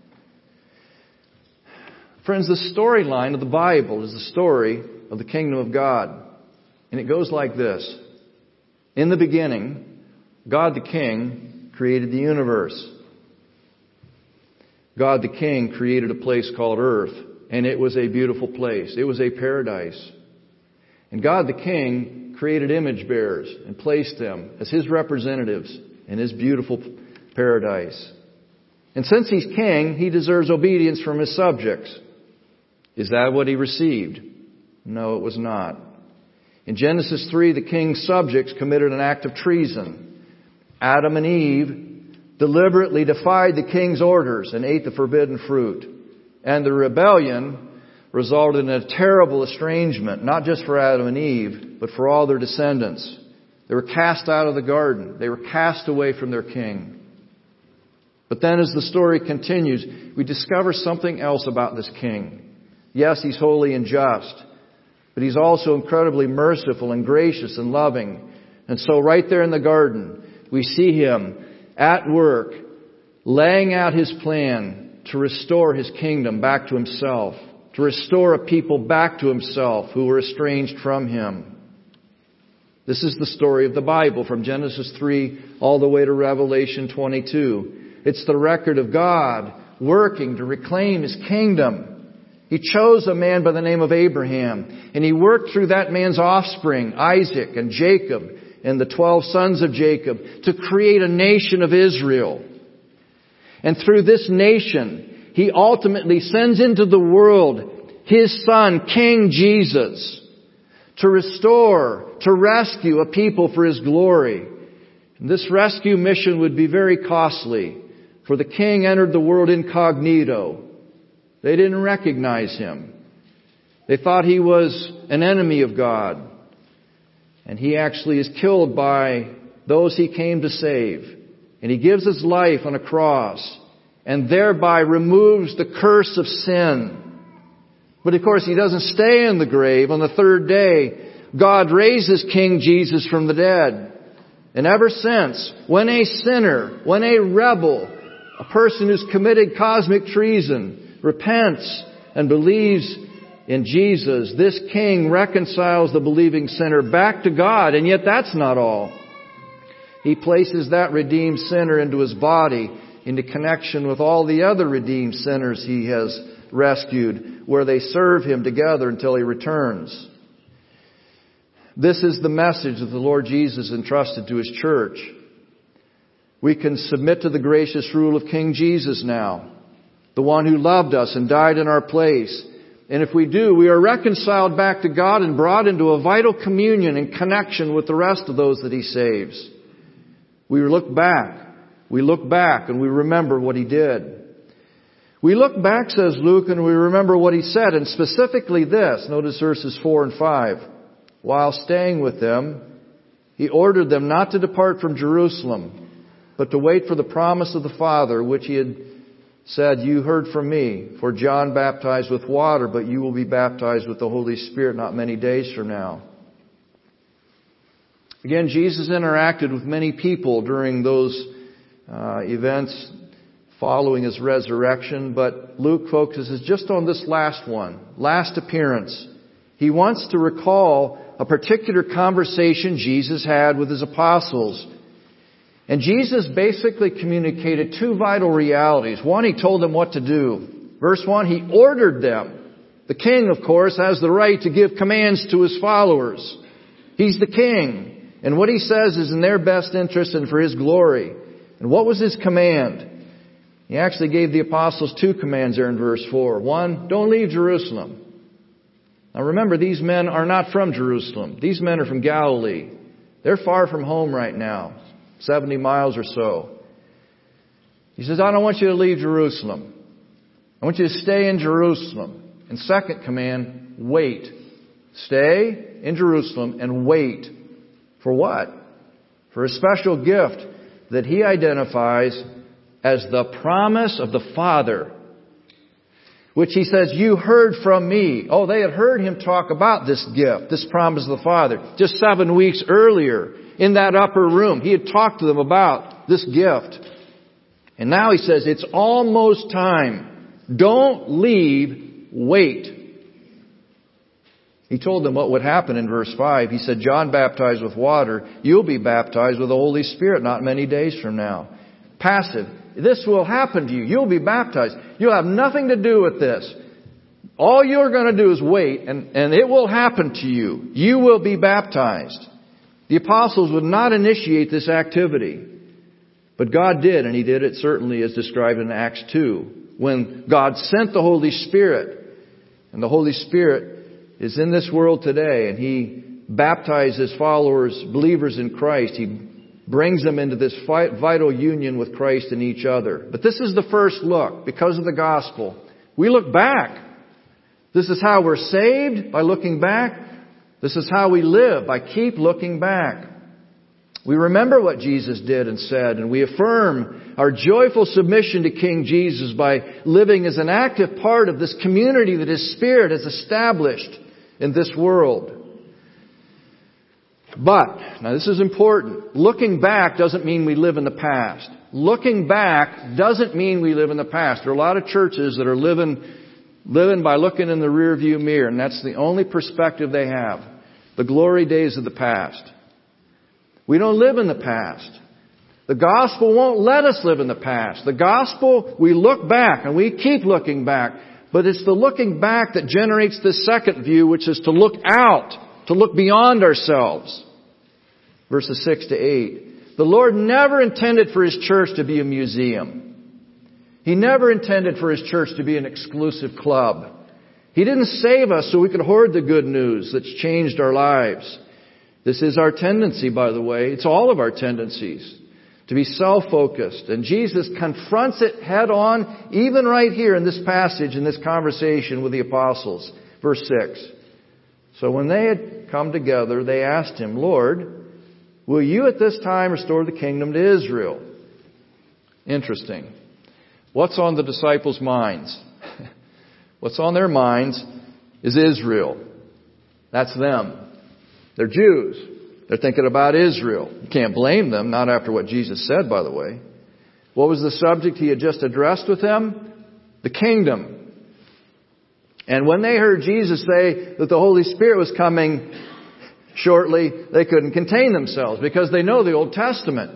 Friends, the storyline of the Bible is the story of the kingdom of God. And it goes like this. In the beginning, God the King created the universe. God the King created a place called earth. And it was a beautiful place. It was a paradise. And God the King created image bearers and placed them as His representatives in His beautiful paradise. And since He's King, He deserves obedience from His subjects. Is that what He received? No, it was not. In Genesis three, the King's subjects committed an act of treason. Adam and Eve deliberately defied the King's orders and ate the forbidden fruit. And the rebellion resulted in a terrible estrangement, not just for Adam and Eve, but for all their descendants. They were cast out of the garden. They were cast away from their King. But then as the story continues, we discover something else about this King. Yes, He's holy and just, but He's also incredibly merciful and gracious and loving. And so right there in the garden, we see Him at work, laying out His plan to restore His kingdom back to Himself, to restore a people back to Himself who were estranged from Him. This is the story of the Bible from Genesis three all the way to Revelation twenty-two. It's the record of God working to reclaim His kingdom. He chose a man by the name of Abraham, and He worked through that man's offspring, Isaac and Jacob, and the twelve sons of Jacob, to create a nation of Israel. And through this nation, He ultimately sends into the world His Son, King Jesus, to restore, to rescue a people for His glory. And this rescue mission would be very costly, for the King entered the world incognito. They didn't recognize Him. They thought He was an enemy of God. And He actually is killed by those He came to save. And He gives His life on a cross and thereby removes the curse of sin. But of course He doesn't stay in the grave. On the third day, God raises King Jesus from the dead. And ever since, when a sinner, when a rebel, a person who's committed cosmic treason, repents and believes in Jesus, this King reconciles the believing sinner back to God. And yet that's not all. He places that redeemed sinner into His body, into connection with all the other redeemed sinners He has rescued, where they serve Him together until He returns. This is the message that the Lord Jesus entrusted to His church. We can submit to the gracious rule of King Jesus now, the one who loved us and died in our place. And if we do, we are reconciled back to God and brought into a vital communion and connection with the rest of those that He saves. We look back. We look back and we remember what He did. We look back, says Luke, and we remember what He said, and specifically this. Notice verses four and five. While staying with them, He ordered them not to depart from Jerusalem, but to wait for the promise of the Father, which He had said, "You heard from me, for John baptized with water, but you will be baptized with the Holy Spirit not many days from now." Again, Jesus interacted with many people during those uh, events following His resurrection, but Luke focuses just on this last one, last appearance. He wants to recall a particular conversation Jesus had with His apostles. And Jesus basically communicated two vital realities. One, He told them what to do. Verse one, He ordered them. The King, of course, has the right to give commands to His followers. He's the King. And what He says is in their best interest and for His glory. And what was His command? He actually gave the apostles two commands there in verse four. One, don't leave Jerusalem. Now remember, these men are not from Jerusalem. These men are from Galilee. They're far from home right now, seventy miles or so. He says, I don't want you to leave Jerusalem. I want you to stay in Jerusalem. And second command, wait. Stay in Jerusalem and wait. For what? For a special gift that He identifies as the promise of the Father, which He says, you heard from me. Oh, they had heard Him talk about this gift, this promise of the Father, just seven weeks earlier in that upper room. He had talked to them about this gift. And now He says, it's almost time. Don't leave, wait. He told them what would happen in verse five. He said, John baptized with water. You'll be baptized with the Holy Spirit not many days from now. Passive. This will happen to you. You'll be baptized. You'll have nothing to do with this. All you're going to do is wait, and, and it will happen to you. You will be baptized. The apostles would not initiate this activity. But God did, and He did it certainly as described in Acts two, when God sent the Holy Spirit. And the Holy Spirit is in this world today, and He baptizes followers, believers in Christ. He brings them into this vital union with Christ and each other. But this is the first look because of the gospel. We look back. This is how we're saved, by looking back. This is how we live, by keep looking back. We remember what Jesus did and said, and we affirm our joyful submission to King Jesus by living as an active part of this community that His Spirit has established in this world. But, now this is important, looking back doesn't mean we live in the past. Looking back doesn't mean we live in the past. There are a lot of churches that are living, living by looking in the rearview mirror, and that's the only perspective they have. The glory days of the past. We don't live in the past. The gospel won't let us live in the past. The gospel, we look back, and we keep looking back. But it's the looking back that generates the second view, which is to look out, to look beyond ourselves. Verses six to eight. The Lord never intended for His church to be a museum. He never intended for His church to be an exclusive club. He didn't save us so we could hoard the good news that's changed our lives. This is our tendency, by the way. It's all of our tendencies to be self-focused. And Jesus confronts it head on, even right here in this passage, in this conversation with the apostles. Verse six. So when they had come together, they asked Him, Lord, will You at this time restore the kingdom to Israel? Interesting. What's on the disciples' minds? What's on their minds is Israel. That's them. They're Jews. They're thinking about Israel. You can't blame them, not after what Jesus said, by the way. What was the subject He had just addressed with them? The kingdom. And when they heard Jesus say that the Holy Spirit was coming shortly, they couldn't contain themselves because they know the Old Testament.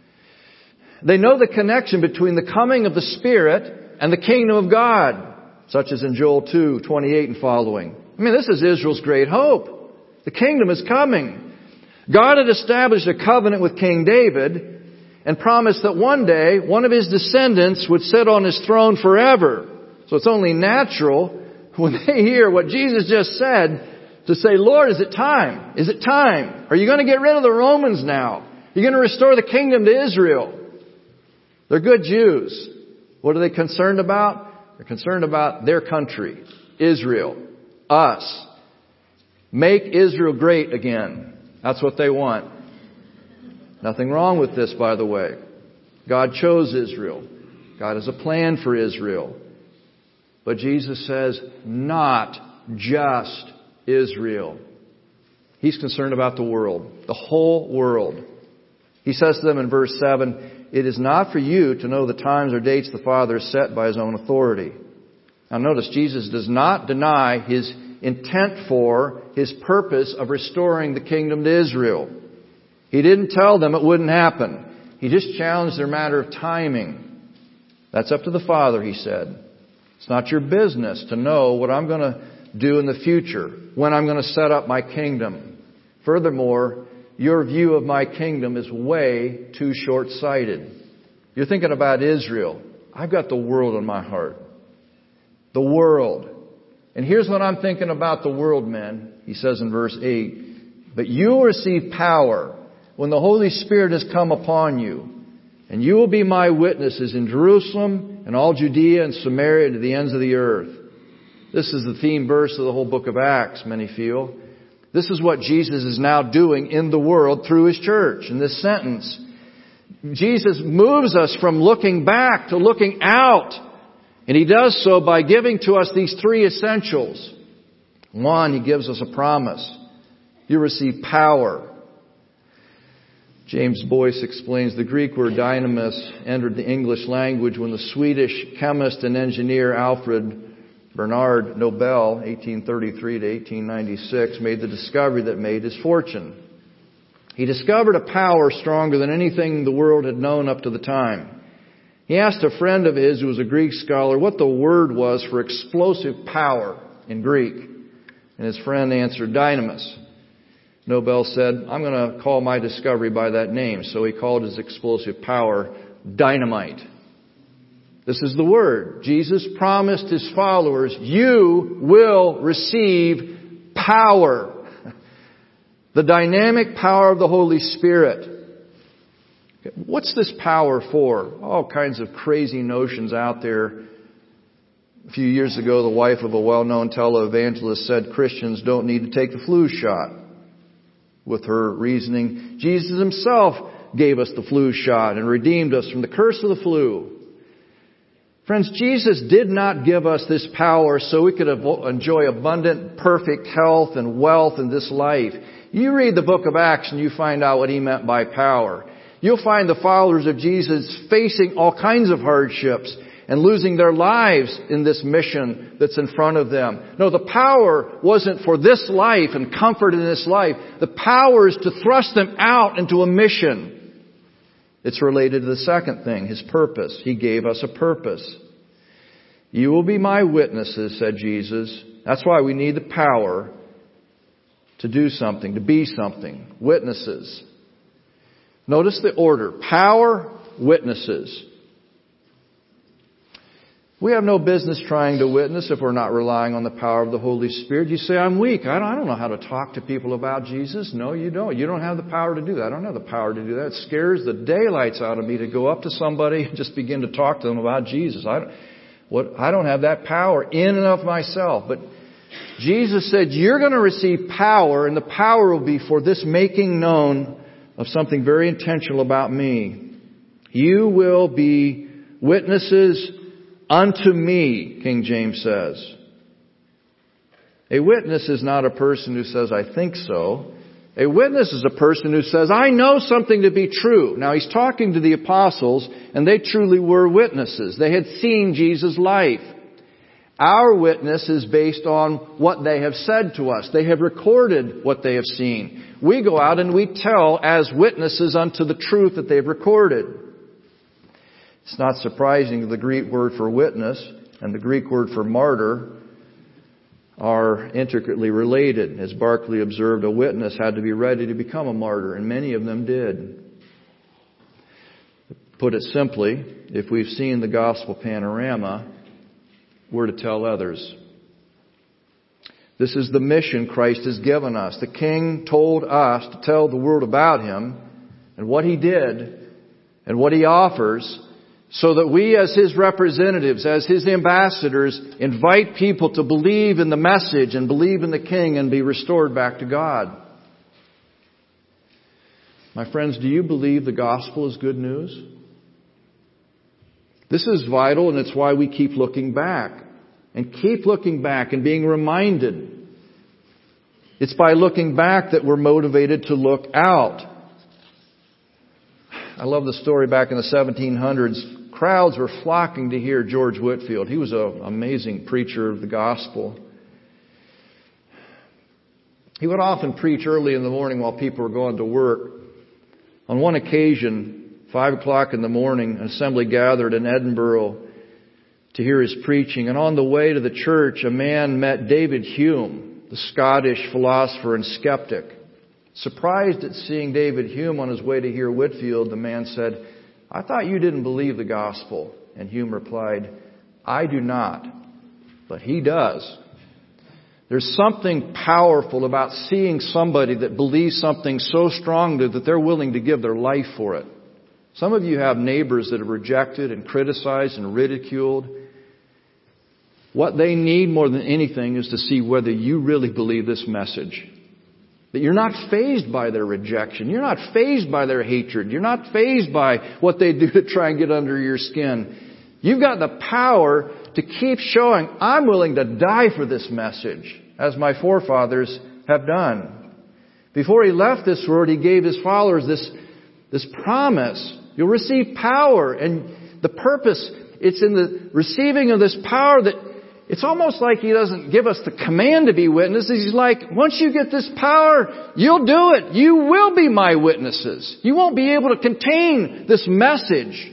They know the connection between the coming of the Spirit and the kingdom of God, such as in Joel two twenty-eight and following. I mean, this is Israel's great hope. The kingdom is coming. God had established a covenant with King David and promised that one day one of his descendants would sit on his throne forever. So it's only natural when they hear what Jesus just said to say, Lord, is it time? Is it time? Are you going to get rid of the Romans now? You're going to restore the kingdom to Israel. They're good Jews. What are they concerned about? They're concerned about their country, Israel, us. Make Israel great again. That's what they want. Nothing wrong with this, by the way. God chose Israel. God has a plan for Israel. But Jesus says, not just Israel. He's concerned about the world, the whole world. He says to them in verse seven, it is not for you to know the times or dates the Father has set by His own authority. Now notice, Jesus does not deny His intent for, His purpose of restoring the kingdom to Israel. He didn't tell them it wouldn't happen. He just challenged their matter of timing. That's up to the Father, He said. It's not your business to know what I'm going to do in the future, when I'm going to set up my kingdom. Furthermore, your view of my kingdom is way too short-sighted. You're thinking about Israel. I've got the world in my heart. The world. And here's what I'm thinking about the world, men. He says in verse eight, but you will receive power when the Holy Spirit has come upon you. And you will be my witnesses in Jerusalem and all Judea and Samaria to the ends of the earth. This is the theme verse of the whole book of Acts, many feel. This is what Jesus is now doing in the world through His church. In this sentence, Jesus moves us from looking back to looking out. And He does so by giving to us these three essentials. One, He gives us a promise. You receive power. James Boyce explains the Greek word dynamis entered the English language when the Swedish chemist and engineer Alfred Bernard Nobel, eighteen thirty-three to eighteen ninety-six, made the discovery that made his fortune. He discovered a power stronger than anything the world had known up to the time. He asked a friend of his who was a Greek scholar what the word was for explosive power in Greek. And his friend answered dynamis. Nobel said, I'm going to call my discovery by that name. So he called his explosive power dynamite. This is the word. Jesus promised His followers, you will receive power. The dynamic power of the Holy Spirit. What's this power for? All kinds of crazy notions out there. A few years ago, the wife of a well-known televangelist said Christians don't need to take the flu shot. With her reasoning, Jesus Himself gave us the flu shot and redeemed us from the curse of the flu. Friends, Jesus did not give us this power so we could enjoy abundant, perfect health and wealth in this life. You read the book of Acts and you find out what he meant by power. You'll find the followers of Jesus facing all kinds of hardships and losing their lives in this mission that's in front of them. No, the power wasn't for this life and comfort in this life. The power is to thrust them out into a mission. It's related to the second thing, His purpose. He gave us a purpose. You will be my witnesses, said Jesus. That's why we need the power to do something, to be something. Witnesses. Notice the order. Power, witnesses. We have no business trying to witness if we're not relying on the power of the Holy Spirit. You say, I'm weak. I don't, I don't know how to talk to people about Jesus. No, you don't. You don't have the power to do that. I don't have the power to do that. It scares the daylights out of me to go up to somebody and just begin to talk to them about Jesus. I don't, what, I don't have that power in and of myself. But Jesus said, you're going to receive power, and the power will be for this making known of something very intentional about me. You will be witnesses unto me, King James says. A witness is not a person who says, I think so. A witness is a person who says, I know something to be true. Now, he's talking to the apostles, and they truly were witnesses. They had seen Jesus' life. Our witness is based on what they have said to us. They have recorded what they have seen. We go out and we tell as witnesses unto the truth that they've recorded. It's not surprising the Greek word for witness and the Greek word for martyr are intricately related. As Barclay observed, a witness had to be ready to become a martyr, and many of them did. Put it simply, if we've seen the gospel panorama, we're to tell others. This is the mission Christ has given us. The King told us to tell the world about Him and what He did and what He offers, so that we as His representatives, as His ambassadors, invite people to believe in the message and believe in the King and be restored back to God. My friends, do you believe the gospel is good news? This is vital, and it's why we keep looking back. And keep looking back and being reminded. It's by looking back that we're motivated to look out. I love the story back in the seventeen hundreds. Crowds were flocking to hear George Whitefield. He was an amazing preacher of the gospel. He would often preach early in the morning while people were going to work. On one occasion, five o'clock in the morning, an assembly gathered in Edinburgh to hear his preaching. And on the way to the church, a man met David Hume, the Scottish philosopher and skeptic. Surprised at seeing David Hume on his way to hear Whitefield, the man said, I thought you didn't believe the gospel. And Hume replied, I do not, but he does. There's something powerful about seeing somebody that believes something so strongly that they're willing to give their life for it. Some of you have neighbors that have rejected and criticized and ridiculed. What they need more than anything is to see whether you really believe this message. That you're not fazed by their rejection. You're not fazed by their hatred. You're not fazed by what they do to try and get under your skin. You've got the power to keep showing, I'm willing to die for this message, as my forefathers have done. Before He left this world, He gave His followers this, this promise. You'll receive power. And the purpose, it's in the receiving of this power that it's almost like He doesn't give us the command to be witnesses. He's like, once you get this power, you'll do it. You will be my witnesses. You won't be able to contain this message.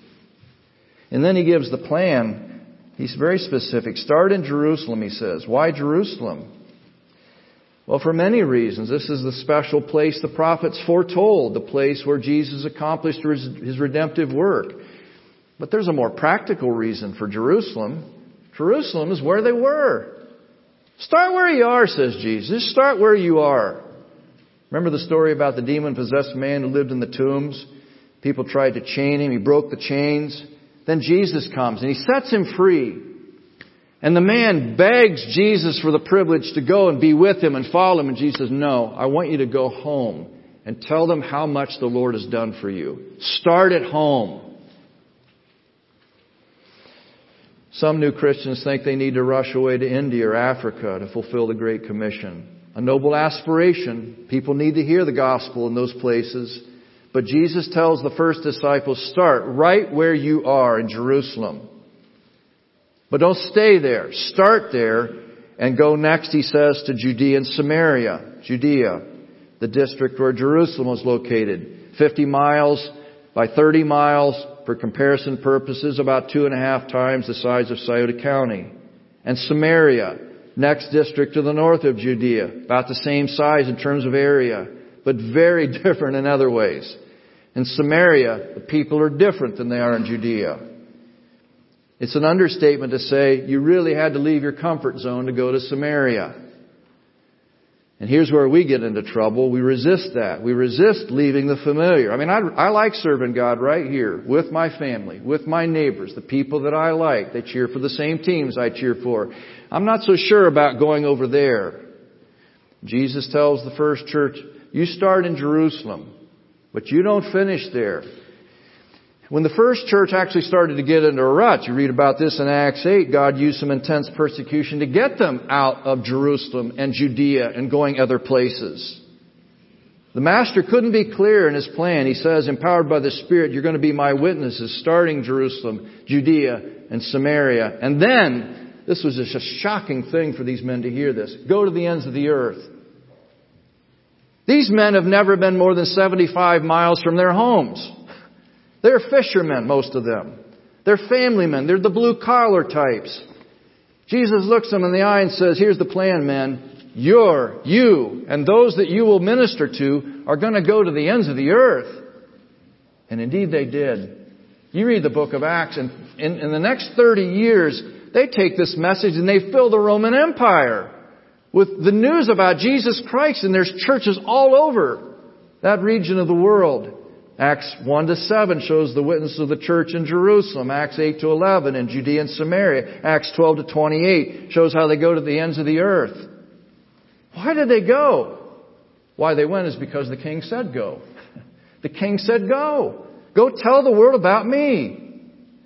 And then He gives the plan. He's very specific. Start in Jerusalem, He says. Why Jerusalem? Well, for many reasons. This is the special place the prophets foretold, the place where Jesus accomplished His redemptive work. But there's a more practical reason for Jerusalem. Jerusalem is where they were. Start where you are, says Jesus. Start where you are. Remember the story about the demon-possessed man who lived in the tombs? People tried to chain him. He broke the chains. Then Jesus comes and He sets him free. And the man begs Jesus for the privilege to go and be with him and follow him. And Jesus says, no, I want you to go home and tell them how much the Lord has done for you. Start at home. Some new Christians think they need to rush away to India or Africa to fulfill the Great Commission. a noble aspiration. People need to hear the gospel in those places. But Jesus tells the first disciples, start right where you are in Jerusalem. But don't stay there. Start there and go next, he says, to Judea and Samaria. Judea, the district where Jerusalem was located. fifty miles by thirty miles, for comparison purposes, about two and a half times the size of Scioto County. And Samaria, next district to the north of Judea, about the same size in terms of area, but very different in other ways. In Samaria, the people are different than they are in Judea. It's an understatement to say you really had to leave your comfort zone to go to Samaria. And here's where we get into trouble. We resist that. We resist leaving the familiar. I mean, I, I like serving God right here with my family, with my neighbors, the people that I like. They cheer for the same teams I cheer for. I'm not so sure about going over there. Jesus tells the first church, you start in Jerusalem, but you don't finish there. When the first church actually started to get into a rut, you read about this in Acts eight, God used some intense persecution to get them out of Jerusalem and Judea and going other places. The Master couldn't be clear in His plan. He says, empowered by the Spirit, you're going to be my witnesses, starting Jerusalem, Judea, and Samaria. And then, this was just a shocking thing for these men to hear this, go to the ends of the earth. These men have never been more than seventy-five miles from their homes. They're fishermen, most of them. They're family men. They're the blue-collar types. Jesus looks them in the eye and says, here's the plan, men. You're, you, and those that you will minister to are going to go to the ends of the earth. And indeed they did. You read the book of Acts, and in, in the next thirty years, they take this message and they fill the Roman Empire with the news about Jesus Christ, and there's churches all over that region of the world. Acts one to seven shows the witness of the church in Jerusalem. Acts eight to eleven in Judea and Samaria. Acts twelve to twenty-eight shows how they go to the ends of the earth. Why did they go? Why they went is because the king said go. The king said go. Go tell the world about me.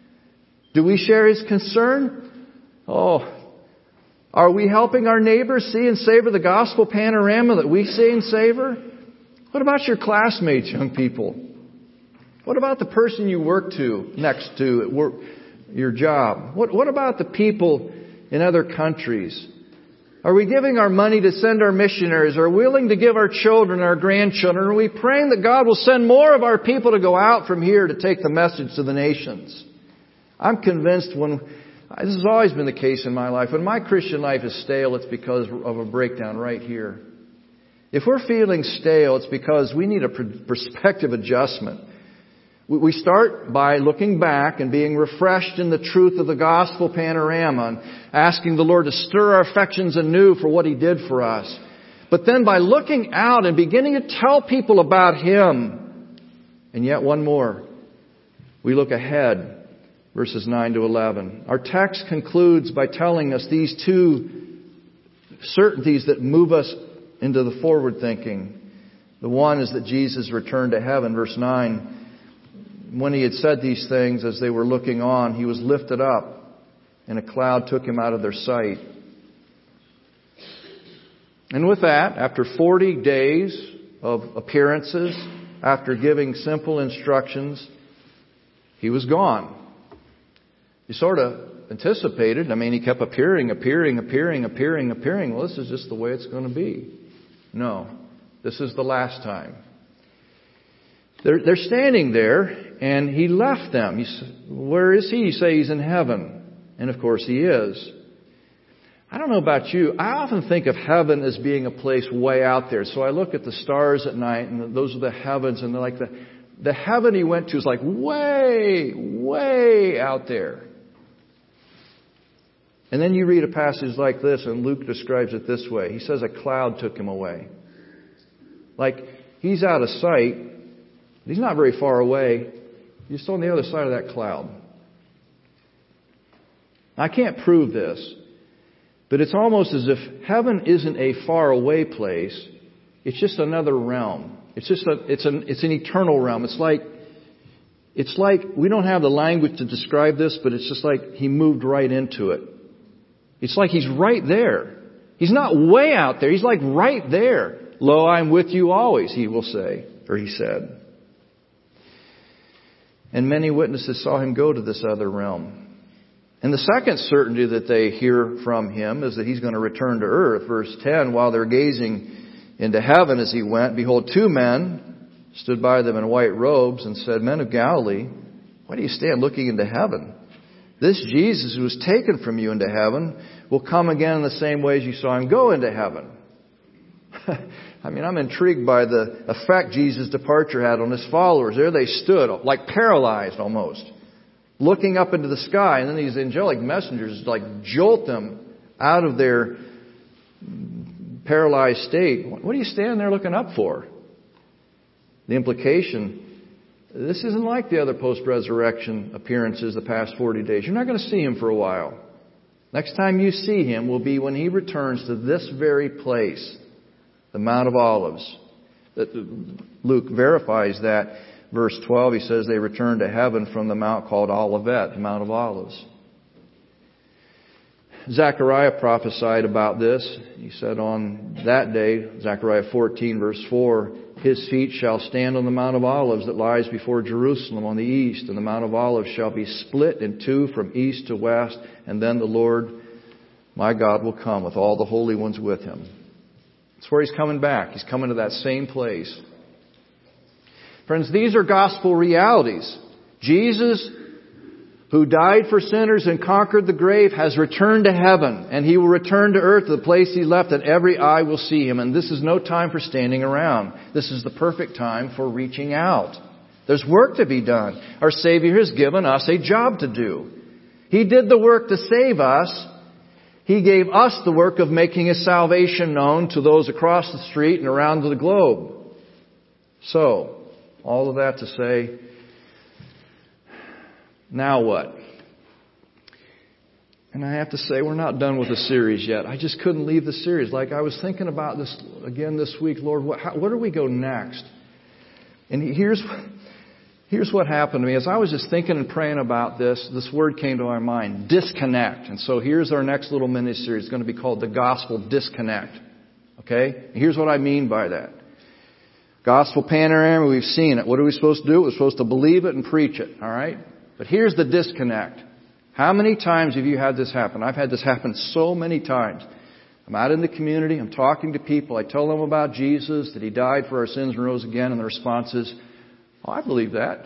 Do we share his concern? Oh, are we helping our neighbors see and savor the gospel panorama that we see and savor? What about your classmates, young people? What about the person you work to next to at work, your job? What, what about the people in other countries? Are we giving our money to send our missionaries? Are we willing to give our children, our grandchildren? Are we praying that God will send more of our people to go out from here to take the message to the nations? I'm convinced when, this has always been the case in my life, when my Christian life is stale, it's because of a breakdown right here. If we're feeling stale, it's because we need a perspective adjustment. We start by looking back and being refreshed in the truth of the gospel panorama and asking the Lord to stir our affections anew for what He did for us. But then by looking out and beginning to tell people about Him. And yet one more. We look ahead, verses nine to eleven. Our text concludes by telling us these two certainties that move us into the forward thinking. The one is that Jesus returned to heaven, verse nine. When He had said these things, as they were looking on, He was lifted up, and a cloud took Him out of their sight. And with that, after forty days of appearances, after giving simple instructions, He was gone. You sort of anticipated. I mean, He kept appearing, appearing, appearing, appearing, appearing. Well, this is just the way it's going to be. No, this is the last time. They're, they're standing there, and He left them. You say, where is He? You say He's in heaven. And of course He is. I don't know about you. I often think of heaven as being a place way out there. So I look at the stars at night, and those are the heavens, and they're like the, the heaven He went to is like way, way out there. And then you read a passage like this, and Luke describes it this way. He says a cloud took Him away. Like He's out of sight. He's not very far away. He's still on the other side of that cloud. I can't prove this, but it's almost as if heaven isn't a far away place. It's just another realm. It's just a, it's an, it's an eternal realm. It's like, it's like, we don't have the language to describe this, but it's just like He moved right into it. It's like He's right there. He's not way out there. He's like right there. Lo, I am with you always, he will say, or he said. And many witnesses saw him go to this other realm. And the second certainty that they hear from him is that he's going to return to earth. Verse ten, while they're gazing into heaven as he went, behold, two men stood by them in white robes and said, Men of Galilee, why do you stand looking into heaven? This Jesus who was taken from you into heaven will come again in the same way as you saw him go into heaven. I mean, I'm intrigued by the effect Jesus' departure had on his followers. There they stood, like paralyzed almost, looking up into the sky. And then these angelic messengers like jolt them out of their paralyzed state. What are you standing there looking up for? The implication, this isn't like the other post-resurrection appearances the past forty days. You're not going to see him for a while. Next time you see him will be when he returns to this very place, the Mount of Olives. Luke verifies that. Verse twelve, he says they returned to heaven from the mount called Olivet, the Mount of Olives. Zechariah prophesied about this. He said on that day, Zechariah fourteen verse four, His feet shall stand on the Mount of Olives that lies before Jerusalem on the east, and the Mount of Olives shall be split in two from east to west, and then the Lord, my God, will come with all the holy ones with him. That's where he's coming back. He's coming to that same place. Friends, these are gospel realities. Jesus, who died for sinners and conquered the grave, has returned to heaven, and he will return to earth, to the place he left, and every eye will see him. And this is no time for standing around. This is the perfect time for reaching out. There's work to be done. Our Savior has given us a job to do. He did the work to save us. He gave us the work of making His salvation known to those across the street and around the globe. So, all of that to say, now what? And I have to say, we're not done with the series yet. I just couldn't leave the series. Like I was thinking about this again this week. Lord, what, how, where do we go next? And here's, here's what happened to me. As I was just thinking and praying about this, this word came to my mind, disconnect. And so here's our next little mini-series. It's going to be called The Gospel Disconnect. Okay? And here's what I mean by that. Gospel panorama, we've seen it. What are we supposed to do? We're supposed to believe it and preach it. All right? But here's the disconnect. How many times have you had this happen? I've had this happen so many times. I'm out in the community. I'm talking to people. I tell them about Jesus, that He died for our sins and rose again. And the response is, oh, I believe that.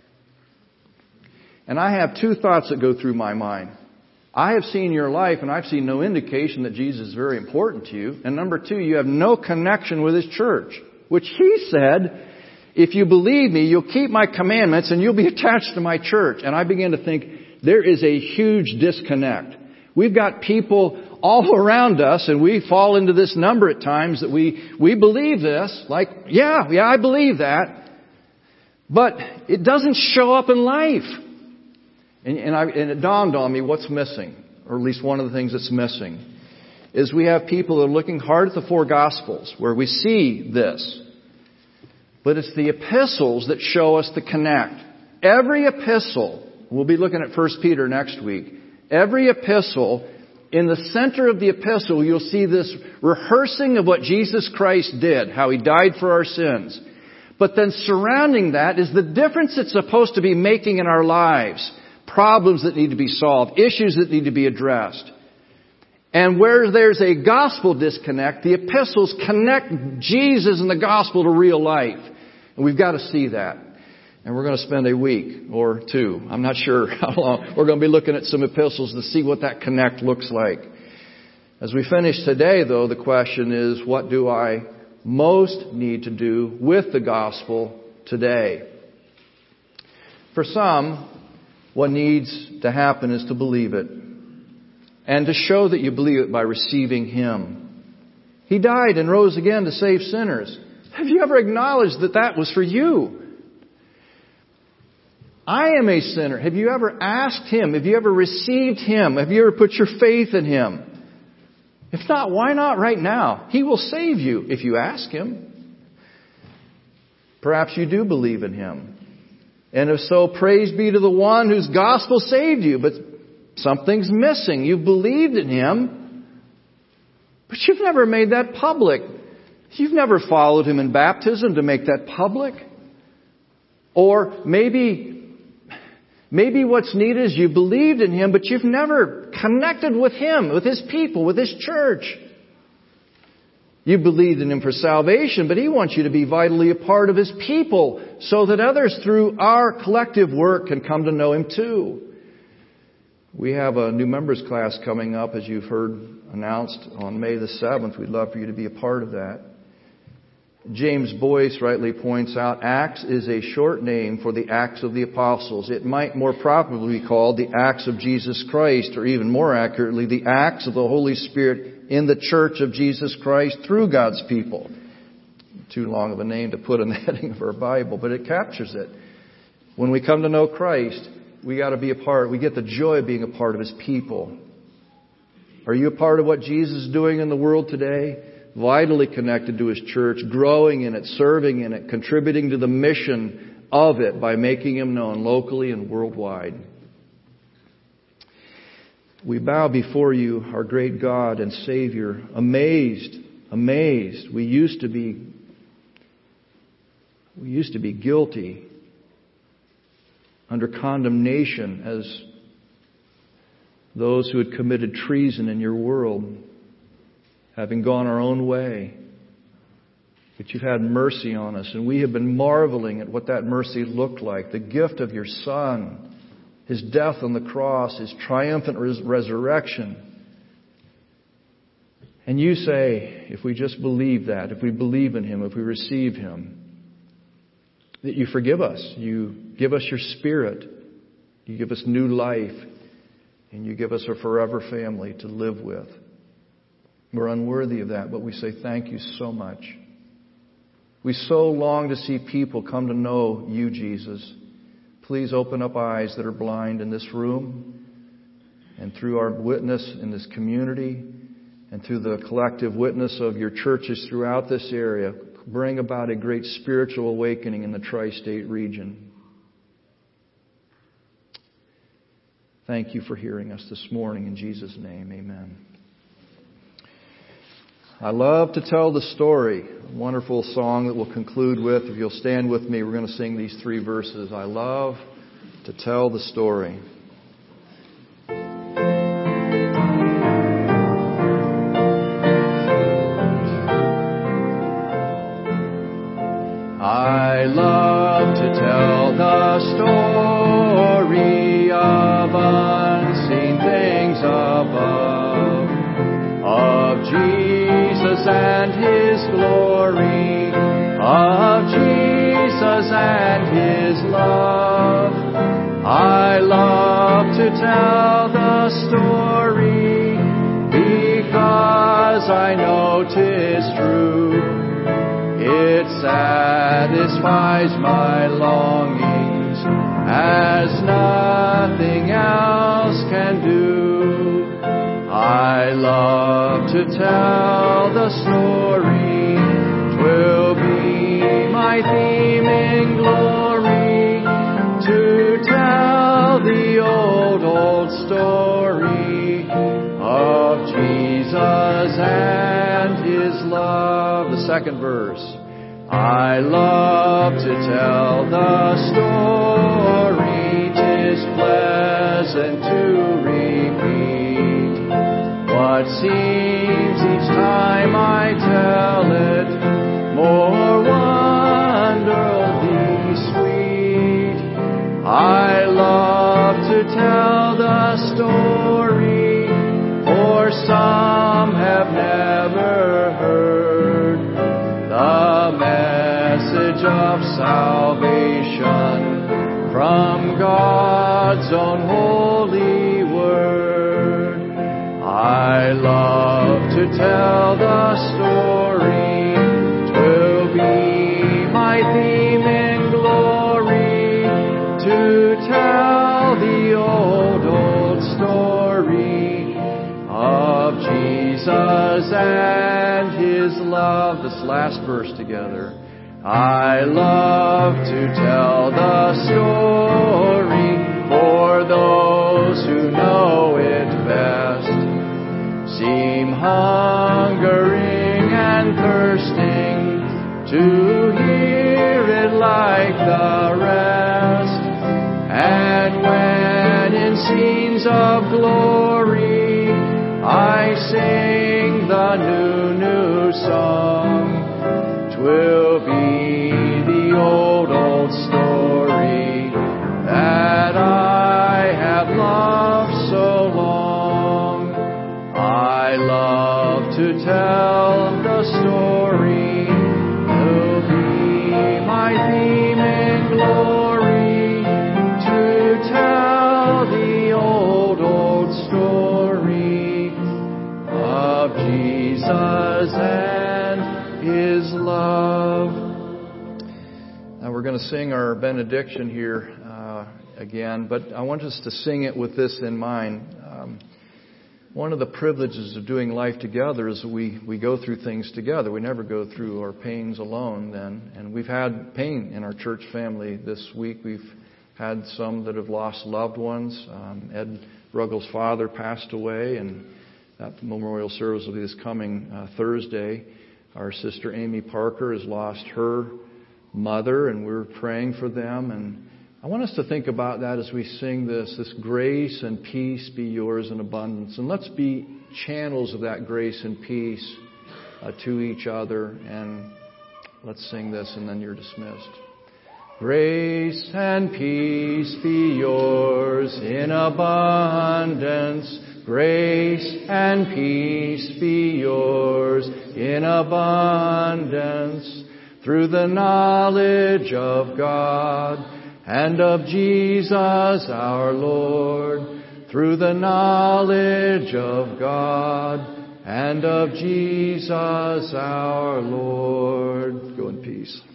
And I have two thoughts that go through my mind. I have seen your life and I've seen no indication that Jesus is very important to you. And number two, you have no connection with His church. Which He said, if you believe me, you'll keep my commandments and you'll be attached to my church. And I began to think, there is a huge disconnect. We've got people all around us, and we fall into this number at times that we, we believe this. Like, yeah, yeah, I believe that. But it doesn't show up in life. And, and, I, and it dawned on me what's missing, or at least one of the things that's missing, is we have people that are looking hard at the four Gospels, where we see this. But it's the epistles that show us the connect. Every epistle, we'll be looking at First Peter next week. Every epistle, in the center of the epistle, you'll see this rehearsing of what Jesus Christ did, how He died for our sins. But then surrounding that is the difference it's supposed to be making in our lives. Problems that need to be solved, issues that need to be addressed. And where there's a gospel disconnect, the epistles connect Jesus and the gospel to real life. And we've got to see that. And we're going to spend a week or two. I'm not sure how long. We're going to be looking at some epistles to see what that connect looks like. As we finish today, though, the question is, what do I most need to do with the gospel today? For some, what needs to happen is to believe it. And to show that you believe it by receiving Him. He died and rose again to save sinners. Have you ever acknowledged that that was for you? I am a sinner. Have you ever asked Him? Have you ever received Him? Have you ever put your faith in Him? If not, why not right now? He will save you if you ask Him. Perhaps you do believe in Him. And if so, praise be to the one whose gospel saved you. But something's missing. You've believed in Him, But you've never made that public. You've never followed Him in baptism to make that public. Or maybe, maybe what's needed is you believed in Him, but you've never connected with Him, with His people, with His church. You believed in Him for salvation, but He wants you to be vitally a part of His people so that others through our collective work can come to know Him too. We have a new members class coming up, as you've heard announced, on May the seventh. We'd love for you to be a part of that. James Boyce rightly points out, Acts is a short name for the Acts of the Apostles. It might more properly be called the Acts of Jesus Christ, or even more accurately, the Acts of the Holy Spirit in the Church of Jesus Christ through God's people. Too long of a name to put in the heading of our Bible, but it captures it. When we come to know Christ, we got to be a part, we get the joy of being a part of His people. Are you a part of what Jesus is doing in the world today? Vitally connected to His church, growing in it, serving in it, contributing to the mission of it by making Him known locally and worldwide. We bow before You, our great God and Savior, amazed, amazed. We used to be, we used to be guilty, under condemnation as those who had committed treason in Your world, having gone our own way. But You've had mercy on us, and we have been marveling at what that mercy looked like. The gift of Your Son, His death on the cross, His triumphant res- resurrection. And You say, if we just believe that, if we believe in Him, if we receive Him, that You forgive us. You give us Your Spirit. You give us new life. And You give us a forever family to live with. We're unworthy of that, but we say thank You so much. We so long to see people come to know You, Jesus. Please open up eyes that are blind in this room and through our witness in this community and through the collective witness of Your churches throughout this area. Bring about a great spiritual awakening in the tri-state region. Thank You for hearing us this morning. In Jesus' name, amen. I love to tell the story. A wonderful song that we'll conclude with. If you'll stand with me, we're going to sing these three verses. I love to tell the story. I love to tell the story of unseen things above, of Jesus and His glory, of Jesus and His love. I love to tell the story because I know 'tis true. It satisfies my longings as nothing else can do. I love to tell the story. 'Twill be my theme in glory to tell the old, old story of Jesus and His love. The second verse. I love to tell the story. 'Tis pleasant to repeat what seems each time I tell it more wonderfully sweet. I love to tell the story, for some have never heard the message of salvation from God's own holy word. I love to tell the story. 'Twill be my theme in glory to tell the old, old story of Jesus and His love. This last verse together. I love to tell the story for those who know it best. Seem hunger scenes of glory, I sing the new, new song. 'Twill be the old, old story that I have loved so long. I love to tell the story. It'll be my theme in glory to tell the old, old story of Jesus and His love. Now we're going to sing our benediction here uh, again, but I want us to sing it with this in mind. Um, one of the privileges of doing life together is we, we go through things together. We never go through our pains alone then. And we've had pain in our church family this week. We've had some that have lost loved ones. Um, Ed Ruggles' father passed away, and that memorial service will be this coming uh, Thursday. Our sister Amy Parker has lost her mother, and we're praying for them. And I want us to think about that as we sing this, this grace and peace be yours in abundance. And let's be channels of that grace and peace uh, to each other. And let's sing this, and then you're dismissed. Grace and peace be yours in abundance. Grace and peace be yours in abundance. Through the knowledge of God and of Jesus our Lord. Through the knowledge of God and of Jesus our Lord. Go in peace.